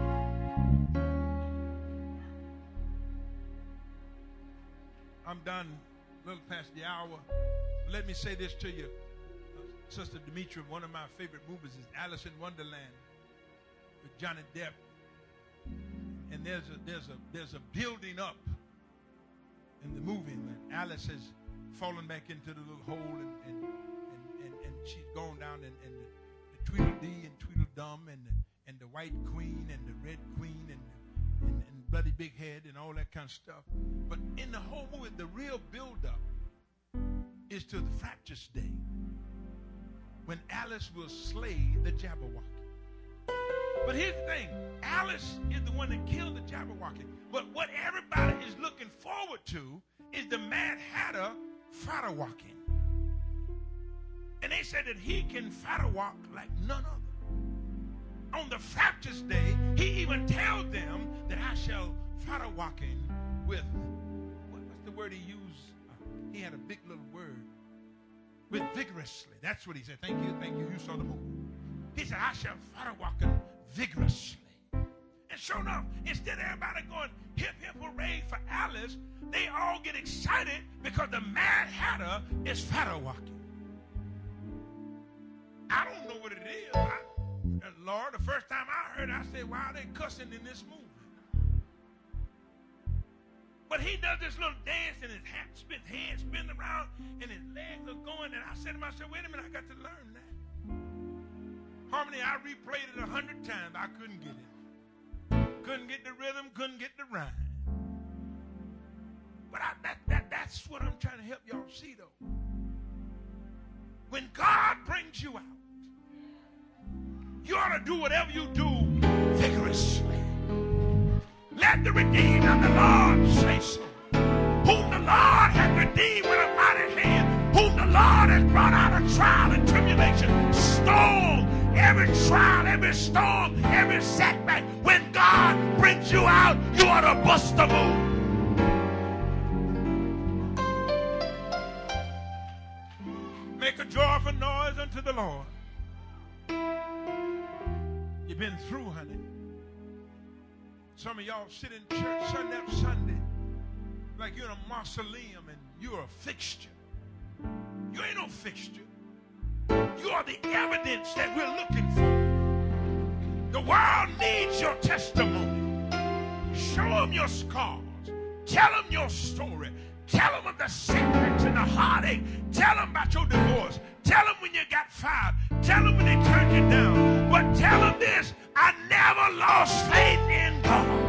I'm done a little past the hour. Let me say this to you. Sister Demetria, one of my favorite movies is Alice in Wonderland with Johnny Depp. And there's a there's a there's a building up in the movie when Alice has fallen back into the little hole and and, and, and, and she's gone down and, and the, the Tweedledee and Tweedledum and the, and the White Queen and the Red Queen and, the, and and Bloody Big Head and all that kind of stuff. But in the whole movie, the real build-up is to the Fractious Day, when Alice will slay the Jabberwocky. But here's the thing. Alice is the one that killed the Jabberwocky. But what everybody is looking forward to is the Mad Hatter Fratterwalking. And they said that he can Fratterwalk like none other. On the Fractious Day, he even tells them that I shall Fratterwalking with, what, what's the word he used? Uh, he had a big little word. With vigorously. That's what he said. Thank you, thank you. You saw the movie. He said, I shall Fratterwalking vigorously. And sure enough, instead of everybody going hip, hip, hooray for Alice, they all get excited because the Mad Hatter is Fratterwalking. I don't know what it is. I, Lord, the first time I heard it, I said, why are they cussing in this movie? But he does this little dance and his hat spin, hand spin around and his legs are going. And I said to myself, wait a minute, I got to learn that. Harmony, I replayed it a hundred times. I couldn't get it. Couldn't get the rhythm, couldn't get the rhyme. But I, that, that, that's what I'm trying to help y'all see, though. When God brings you out, you ought to do whatever you do vigorously. Let the redeemed of the Lord say so. Whom the Lord hath redeemed with a mighty hand, whom the Lord has brought out of trial and tribulation, storm, every trial, every storm, every setback. When God brings you out, you ought to bust the move. Make a joyful noise unto the Lord. You've been through, honey. Some of y'all sit in church Sunday after Sunday like you're in a mausoleum and you're a fixture. You ain't no fixture. You are the evidence that we're looking for. The world needs your testimony. Show them your scars. Tell them your story. Tell them of the setbacks and the heartache. Tell them about your divorce. Tell them when you got fired. Tell them when they turned you down. But tell them this, I never lost faith in God.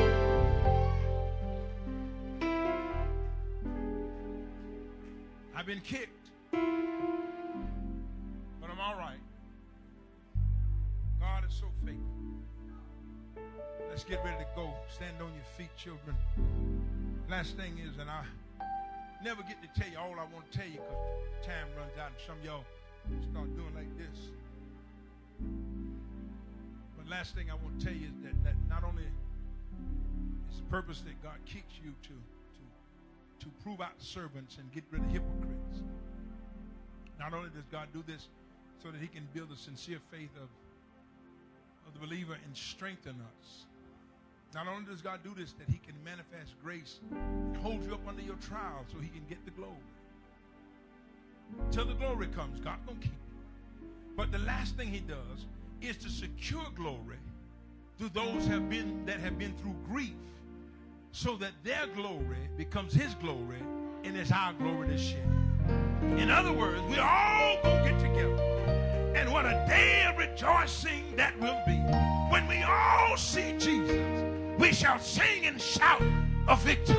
I've been kicked, but I'm all right. God is so faithful. Let's get ready to go. Stand on your feet, children. Last thing is, and I never get to tell you all I want to tell you because time runs out and some of y'all start doing like this. But last thing I want to tell you is that, that not only is the purpose that God kicks you to, to, to prove out servants and get rid of hypocrites. Not only does God do this so that he can build the sincere faith of, of the believer and strengthen us. Not only does God do this, that he can manifest grace and hold you up under your trial so he can get the glory. Till the glory comes, God gonna keep you. But the last thing he does is to secure glory to those have been that have been through grief, so that their glory becomes his glory and it's our glory to share. In other words, we all gonna get together. And what a day of rejoicing that will be. When we all see Jesus, we shall sing and shout of victory.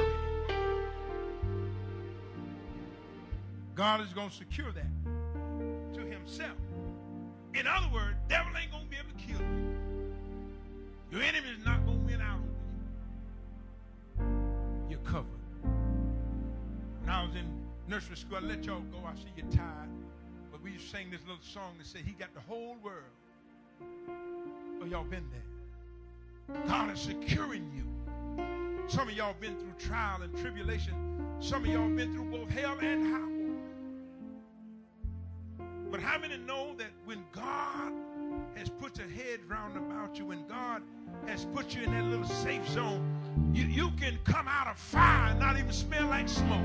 God is going to secure that to himself. In other words, devil ain't going to be able to kill you. Your enemy is not going to win out on you. You're covered. When I was in nursery school, I let y'all go. I see you're tired. But we used to sing this little song that said he got the whole world. Oh, y'all been there. God is securing you. Some of y'all been through trial and tribulation. Some of y'all been through both hell and high water. But how many know that when God has put a hedge round about you, when God has put you in that little safe zone, you, you can come out of fire and not even smell like smoke.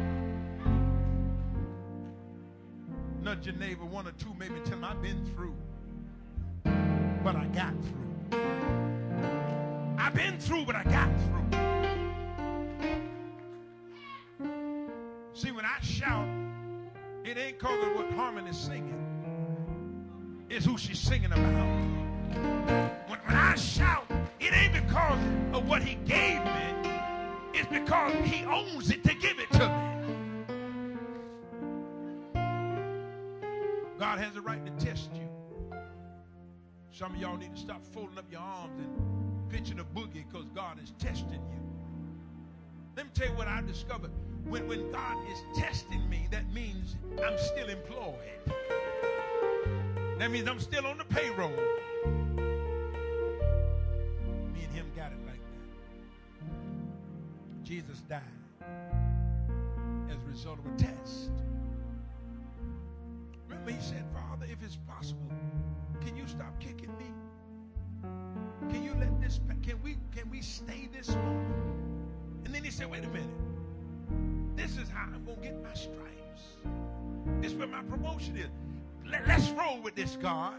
Nudge your neighbor one or two, maybe tell them I've been through, but I got through. I've been through, but I got through. See, when I shout, it ain't because of what Harmon is singing. It's who she's singing about. When, when I shout, it ain't because of what he gave me. It's because he owns it to give it to me. God has a right to test you. Some of y'all need to stop folding up your arms and pitching a boogie because God is testing you. Let me tell you what I discovered. When, when God is testing me, that means I'm still employed. That means I'm still on the payroll. Me and him got it like that. Jesus died as a result of a test. Remember, he said, Father, if it's possible, can you stop kicking me? Can you let this, can we, can we stay this moment? And then he said, wait a minute. This is how I'm going to get my stripes. This is where my promotion is. Let, let's roll with this, God.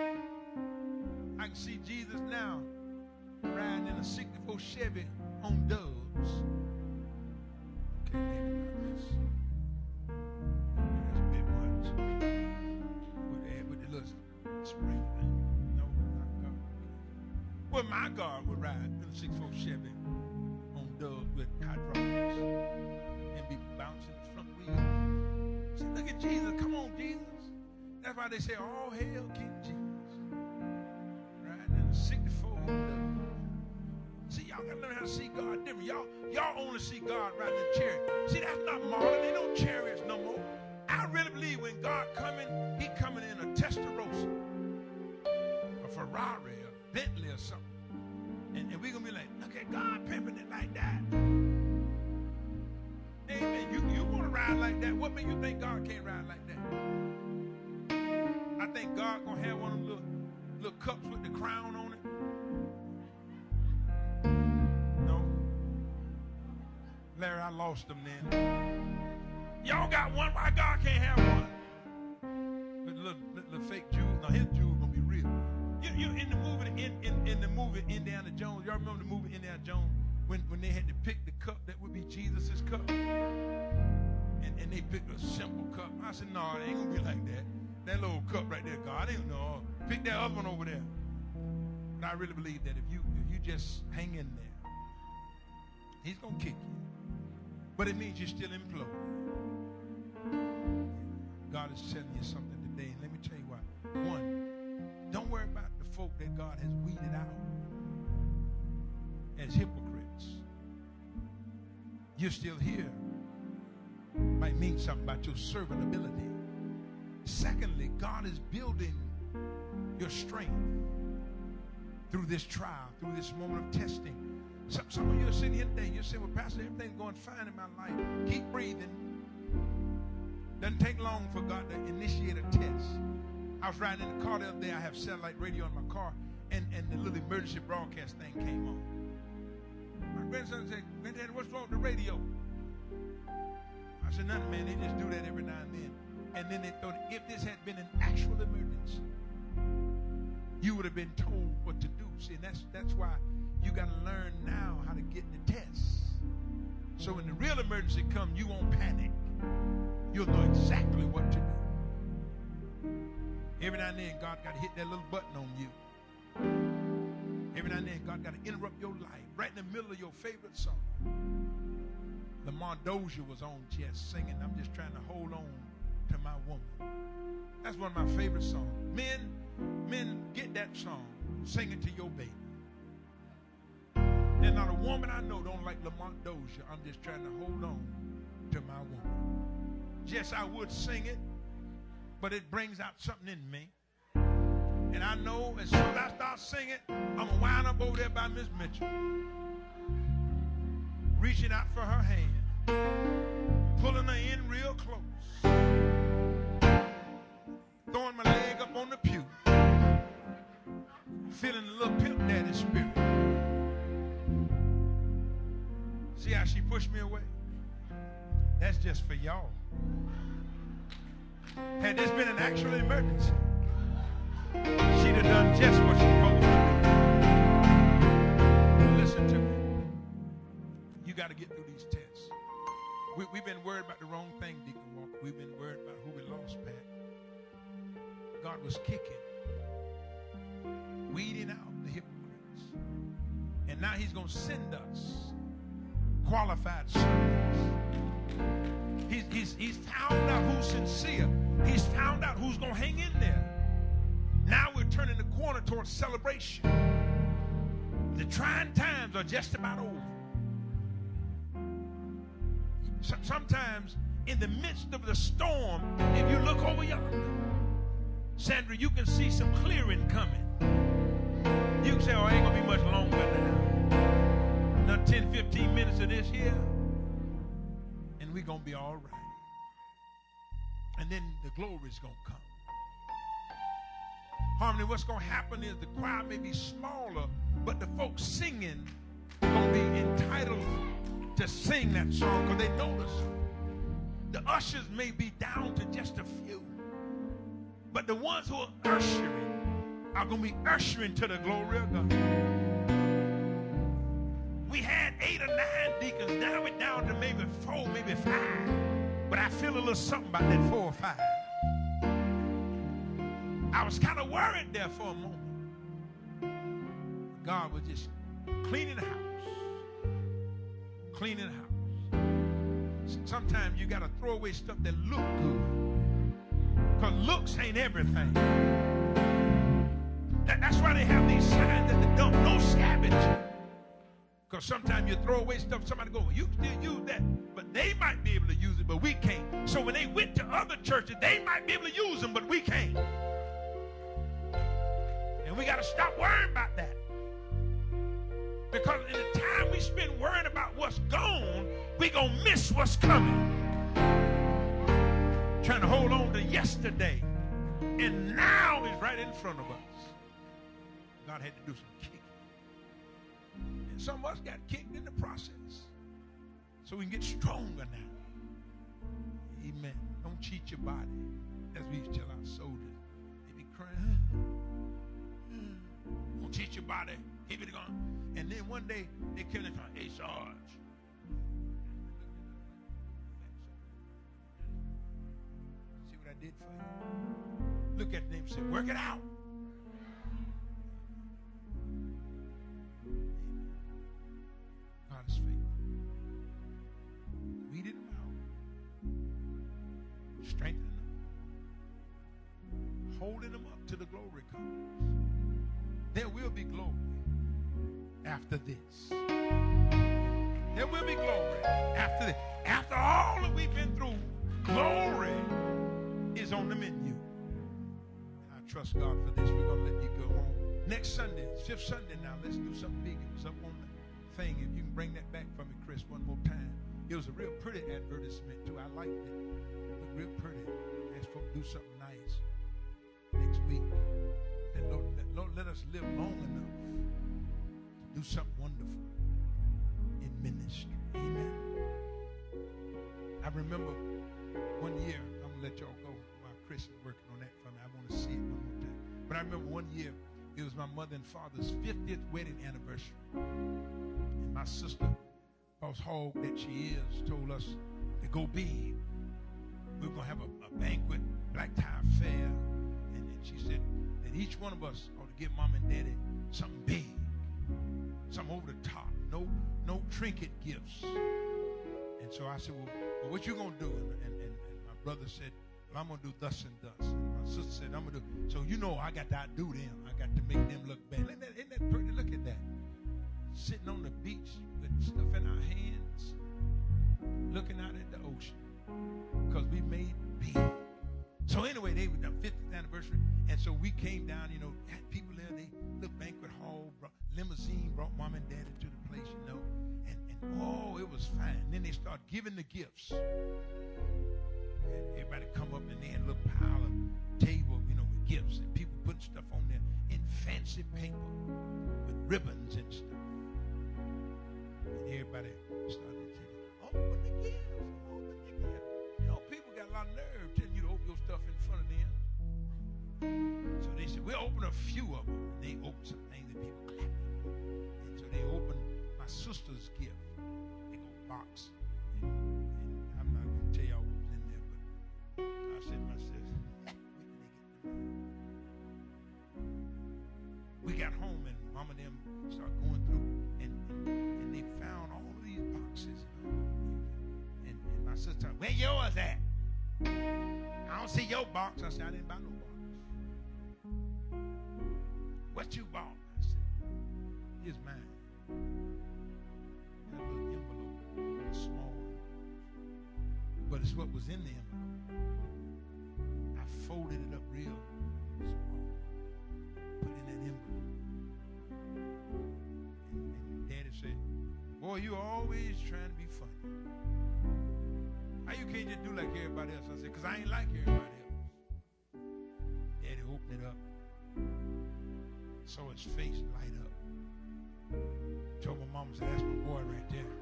I can see Jesus now riding in a sixty-four Chevy on doves. Okay, maybe not this. That's a bit much. With the, with the little spring thing. No, not God. Well, my God would ride in a sixty-four Chevy on doves with hydraulics and be bouncing the front wheel. See, look at Jesus. Come on, Jesus. That's why they say, all hail King Jesus. Riding in a sixty-four dove. See, y'all got to learn how to see God different. Y'all, y'all only see God riding in a chariot. See, that's not modern. They don't chariots no more. I really believe when God coming, he coming in a Testarossa, a Ferrari, a Bentley or something. And, and we're going to be like, look at God pimping it like that. Amen. You, you want to ride like that. What makes you think God can't ride like that? I think God going to have one of them little, little cups with the crown on it. No. Larry, I lost them then. Y'all got one, why God can't have one? But the little, little, little fake Jew, now his Jew gonna be real. You, you in the movie, in, in, in the movie Indiana Jones, y'all remember the movie Indiana Jones? When, when they had to pick the cup that would be Jesus' cup. And, and they picked a simple cup. I said, no, it ain't going to be like that. That little cup right there, God, I didn't know. Pick that other one over there. But I really believe that if you if you just hang in there, he's going to kick you. But it means you're still imploding. God is telling you something today. And let me tell you why. One, don't worry about the folk that God has weeded out as hypocrites. You're still here. Might mean something about your servant ability. Secondly, God is building your strength through this trial, through this moment of testing. Some, some of you are sitting here today, you're saying, well, Pastor, everything's going fine in my life. Keep breathing. Doesn't take long for God to initiate a test. I was riding in the car the other day. I have satellite radio in my car, and, and the little emergency broadcast thing came on. My grandson said, Granddaddy, what's wrong with the radio? I said, nothing, man. They just do that every now and then. And then they thought, if this had been an actual emergency, you would have been told what to do. See, and that's, that's why you got to learn now how to get the tests. So when the real emergency comes, you won't panic. You'll know exactly what to do. Every now and then, God got to hit that little button on you. Every now and then, God got to interrupt your life right in the middle of your favorite song. Lamar Dozier was on just singing, I'm just trying to hold on to my woman. That's one of my favorite songs. Men, men, get that song. Sing it to your baby. There's not a woman I know don't like Lamar Dozier. I'm just trying to hold on to my woman. Yes, I would sing it, but it brings out something in me. And I know as soon as I start singing, I'm going to wind up over there by Miss Mitchell, reaching out for her hand, pulling her in real close, throwing my leg up on the pew, feeling a little pimp daddy spirit. See how she pushed me away? That's just for y'all. Had this been an actual emergency, she'd have done just what she supposed to do. Listen to me. You got to get through these tests. We, we've been worried about the wrong thing, Deacon Walker. We've been worried about who we lost, Pat. God was kicking, weeding out the hypocrites. And now he's going to send us qualified servants. He's, he's, he's found out who's sincere. He's found out who's going to hang in there. Now we're turning the corner towards celebration. The trying times are just about over. So, sometimes in the midst of the storm, if you look over yonder, Sandra, you can see some clearing coming. You can say, oh, it ain't going to be much longer now. Another ten, fifteen minutes of this here, and we're going to be all right. And then the glory's going to come. Harmony, what's going to happen is the choir may be smaller, but the folks singing going to be entitled to sing that song because they notice. The ushers may be down to just a few, but the ones who are ushering are going to be ushering to the glory of God. We had eight or nine deacons. Now we're down to maybe four, maybe five. But I feel a little something about that four or five. I was kind of worried there for a moment. God was just cleaning the house. Cleaning the house. Sometimes you got to throw away stuff that look good. Because looks ain't everything. That, that's why they have these signs at the dump. No scavenging. Because sometimes you throw away stuff, somebody go, well, you can still use that. But they might be able to use it, but we can't. So when they went to other churches, they might be able to use them, but we can't. And we got to stop worrying about that. Because in the time we spend worrying about what's gone, we're going to miss what's coming. Trying to hold on to yesterday. And now is right in front of us. God had to do some kicking. And some of us got kicked in the process. So we can get stronger now. Amen. Don't cheat your body. As we used to tell our soldiers. They be crying. Don't cheat your body. Keep it going. And then one day, they came in and hey, Sarge. See what I did for you? Look at them and say, work it out. God is faithful. Weed them out. Strengthen them. Holding them up to the glory comes. There will be glory after this. There will be glory after this. After all that we've been through, glory is on the menu. I trust God for this. We're going to let you go home. Next Sunday, fifth Sunday now, let's do something big. It was up on the thing. If you can bring that back for me, Chris, one more time. It was a real pretty advertisement, too. I liked it. It looked real pretty. Ask folks to do something nice next week. And Lord, let, Lord, let us live long enough to do something wonderful in ministry. Amen. I remember one year, I'm going to let y'all go while Chris is working on that for me. I want to see it one more time. But I remember one year, it was my mother and father's fiftieth wedding anniversary. And my sister, Boss Hog that she is, told us to go big. We were going to have a, a banquet, black tie affair. And then she said that each one of us ought to give mom and daddy something big, something over the top, no no trinket gifts. And so I said, well, well what you going to do? And, and, and, and my brother said, well, I'm going to do thus and thus. And my sister said, I'm going to do. So you know I got to outdo them. I got to make them look bad. Isn't that, isn't that pretty? Look at that. Sitting on the beach with stuff in our hands, looking out at the ocean, because we made big. So anyway, they were the fiftieth anniversary, and so we came down, you know, had people there, they little banquet hall, brought, limousine, brought mom and daddy to the place, you know, and, and oh, it was fine. And then they started giving the gifts. And everybody come up and they had a little pile of table, you know, with gifts, and people putting stuff on there in fancy paper with ribbons and stuff. And everybody started saying, open the gifts, open the gifts. You know, people got a lot of nerve telling you to open your stuff in front of them. So they said, we'll open a few of them. And they opened some things that people clapped. And so they opened my sister's gift. They go box. And, and I'm not going to tell y'all what was in there, but I said to myself, when did they get them? We got home and mom and them started going through and, and, and they found all of these boxes. And, and my sister, where yours at? I don't see your box. I said, I didn't buy no box. What you bought? I said, here's mine. Got a little envelope, a small one. But it's what was in the envelope. I folded it up real small, put it in that envelope. And, and Daddy said, boy, you always trying to be funny. How you can't just do like everybody else? I said, because I ain't like everybody else. Daddy opened it up. Saw his face light up. Told my mama, said, that's my boy right there.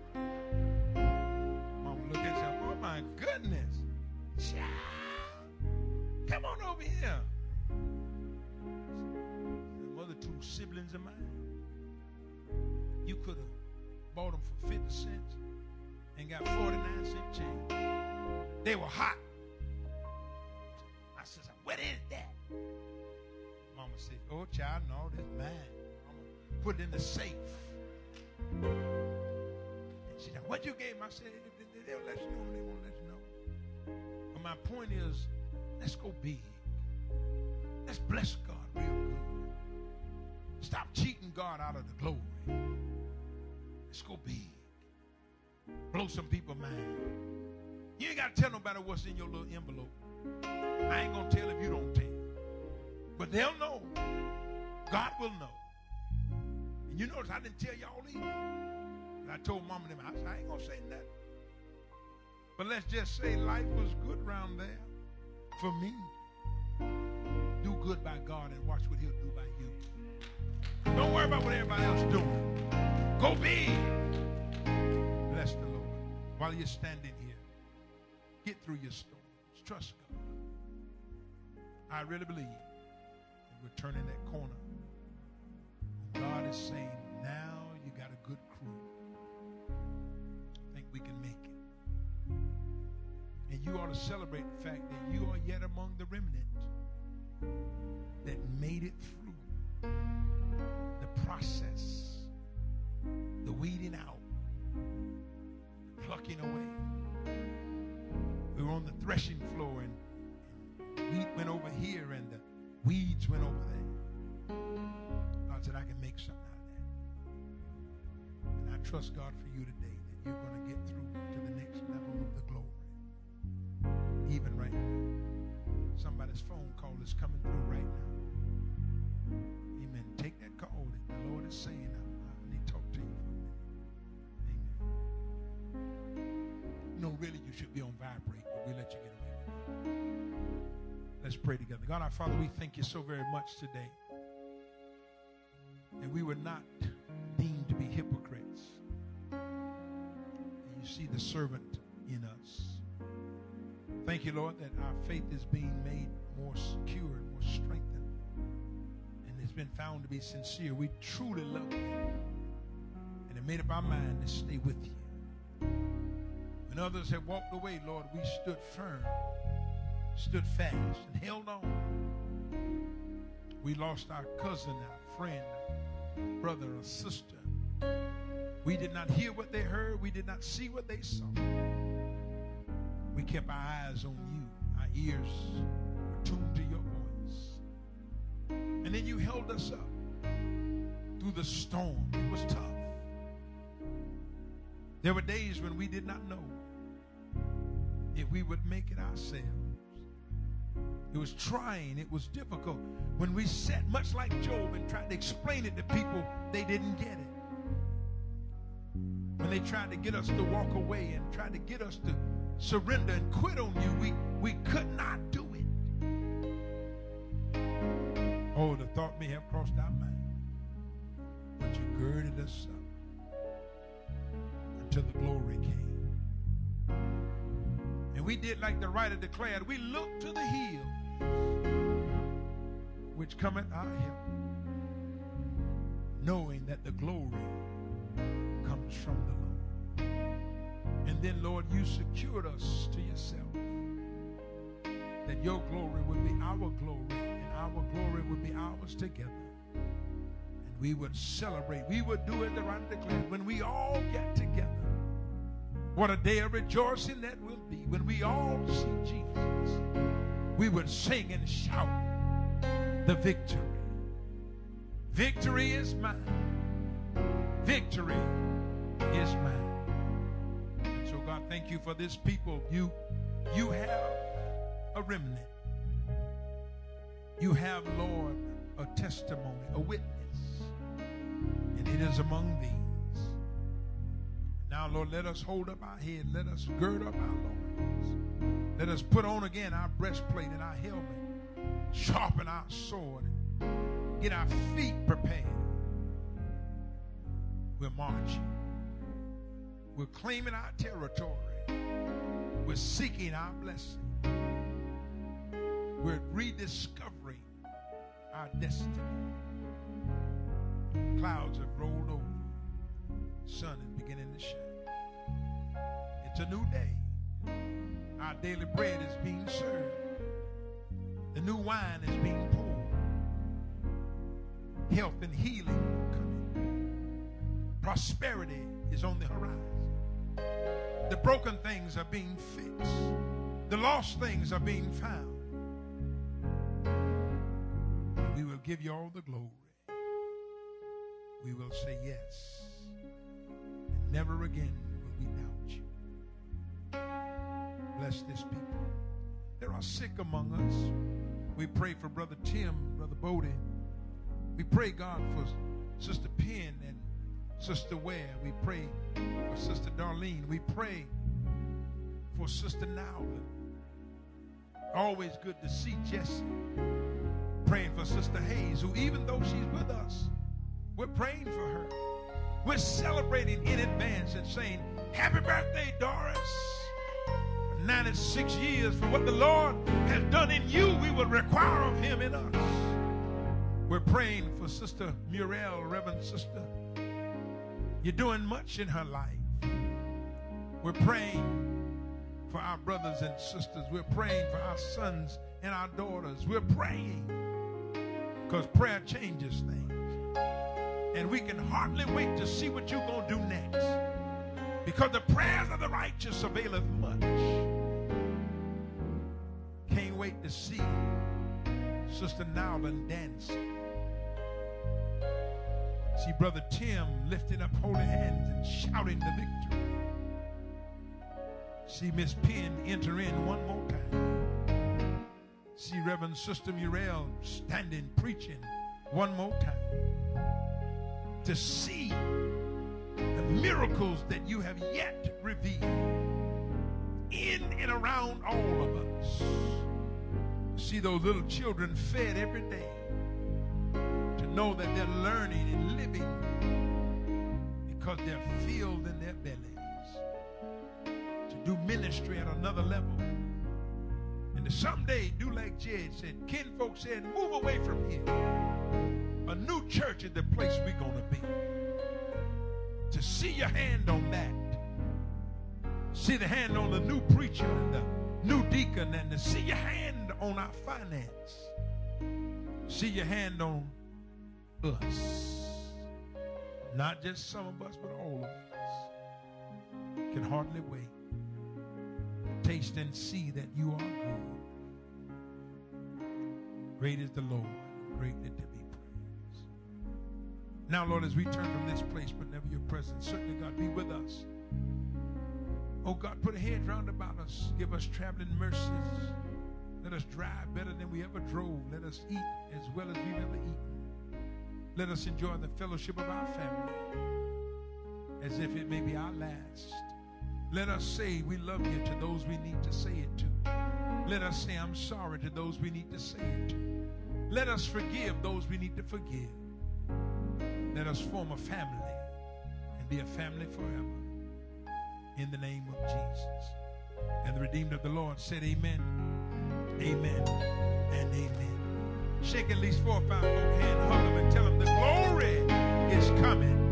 Mama looked at him and said, oh my goodness. Child, come on over here. The mother two siblings of mine. You could have bought them for fifty cents and got forty-nine cent change. They were hot. I said, what is that? Mama said, oh, child, no, this is mine. Mama put it in the safe. And she said, what you gave him? I said, they'll let you know when they won't let you know. But my point is, let's go big. Let's bless God real good. Stop cheating God out of the glory. Let's go big. Blow some people's mind. You ain't got to tell nobody what's in your little envelope. I ain't going to tell if you don't tell. But they'll know. God will know. And you notice I didn't tell y'all either. And I told mom and them, I, said, I ain't going to say nothing. But let's just say life was good around there for me. Do good by God and watch what he'll do by you. Don't worry about what everybody else is doing. Go big. Bless the Lord. While you're standing here, get through your storms. Trust God. I really believe that we're turning that corner. God is saying, now you got a good crew. I think we can make it. And you ought to celebrate the fact that you are yet among the remnant that made it through the process, the weeding out, the plucking away. We were on the threshing floor, and, and wheat went over here and the weeds went over there. God said, I can make something out of that. And I trust God for you today that you're going to get through to the next level of the glory. Even right now. Somebody's phone call is coming through right now. Amen. Take that call that the Lord is saying, I need to talk to you for a minute. Amen. No, really, you should be on vibrate, but we let you get away with it. Let's pray together. God, our Father, we thank you so very much today that we were not deemed to be hypocrites. And you see the servant in us. Thank you, Lord, that our faith is being made more secure and more strengthened. And it's been found to be sincere. We truly love you. And it made up our mind to stay with you. When others have walked away, Lord, we stood firm, stood fast, and held on. We lost our cousin, our friend, our brother, or sister. We did not hear what they heard. We did not see what they saw. We kept our eyes on you. Our ears were tuned to your voice. And then you held us up through the storm. It was tough. There were days when we did not know if we would make it ourselves. It was trying. It was difficult. When we sat much like Job and tried to explain it to people, they didn't get it. When they tried to get us to walk away and tried to get us to surrender and quit on you, we, we could not do it. Oh, the thought may have crossed our mind, but you girded us up until the glory came. And we did like the writer declared, we looked to the hills which cometh our help, knowing that the glory comes from the Lord. And then, Lord, you secured us to yourself, that your glory would be our glory and our glory would be ours together. And we would celebrate. We would do it the right declared when we all get together. What a day of rejoicing that will be when we all see Jesus. We would sing and shout the victory. Victory is mine. Victory is mine. And so, God, thank you for this people. You, you have a remnant. You have, Lord, a testimony, a witness. And it is among these. Now, Lord, let us hold up our head. Let us gird up our loins. Let us put on again our breastplate and our helmet. Sharpen our sword. And get our feet prepared. We're marching. We're claiming our territory. We're seeking our blessing. We're rediscovering our destiny. Clouds have rolled over. Sun is beginning to shine. It's a new day. Our daily bread is being served. The new wine is being poured. Health and healing are coming. Prosperity is on the horizon. The broken things are being fixed. The lost things are being found. And we will give you all the glory. We will say yes. And never again will we doubt you. Bless this people. There are sick among us. We pray for Brother Tim, Brother Bodie. We pray, God, for Sister Penn and Sister Ware. We pray for Sister Darlene. We pray for Sister Nowlin. Always good to see Jesse. Praying for Sister Hayes, who even though she's with us, we're praying for her. We're celebrating in advance and saying, happy birthday, Doris. ninety-six years for what the Lord has done in you, we will require of him in us. We're praying for Sister Muriel, Reverend Sister. You're doing much in her life. We're praying for our brothers and sisters. We're praying for our sons and our daughters. We're praying because prayer changes things. And we can hardly wait to see what you're going to do next, because the prayers of the righteous availeth much. Can't wait to see Sister Nowlin dancing. See Brother Tim lifting up holy hands and shouting the victory. See Miss Penn enter in one more time. See Reverend Sister Muriel standing preaching one more time. To see the miracles that you have yet revealed in and around all of us. See those little children fed every day, to know that they're learning and living because they're filled in their bellies, to do ministry at another level, and to someday do like Jed said, Ken folks said, move away from here. A new church is the place we're going to be. To see your hand on that, see the hand on the new preacher and the new deacon, and to see your hand on our finance, see your hand on us. Not just some of us, but all of us. Can hardly wait. Taste and see that you are good. Great is the Lord, greatly to be. Now, Lord, as we turn from this place, but never your presence, certainly, God, be with us. Oh, God, put a hedge round about us. Give us traveling mercies. Let us drive better than we ever drove. Let us eat as well as we've ever eaten. Let us enjoy the fellowship of our family as if it may be our last. Let us say we love you to those we need to say it to. Let us say I'm sorry to those we need to say it to. Let us forgive those we need to forgive. Let us form a family and be a family forever. In the name of Jesus. And the redeemed of the Lord said amen, amen, and amen. Shake at least four or five folk hand, hug them, and tell them the glory is coming.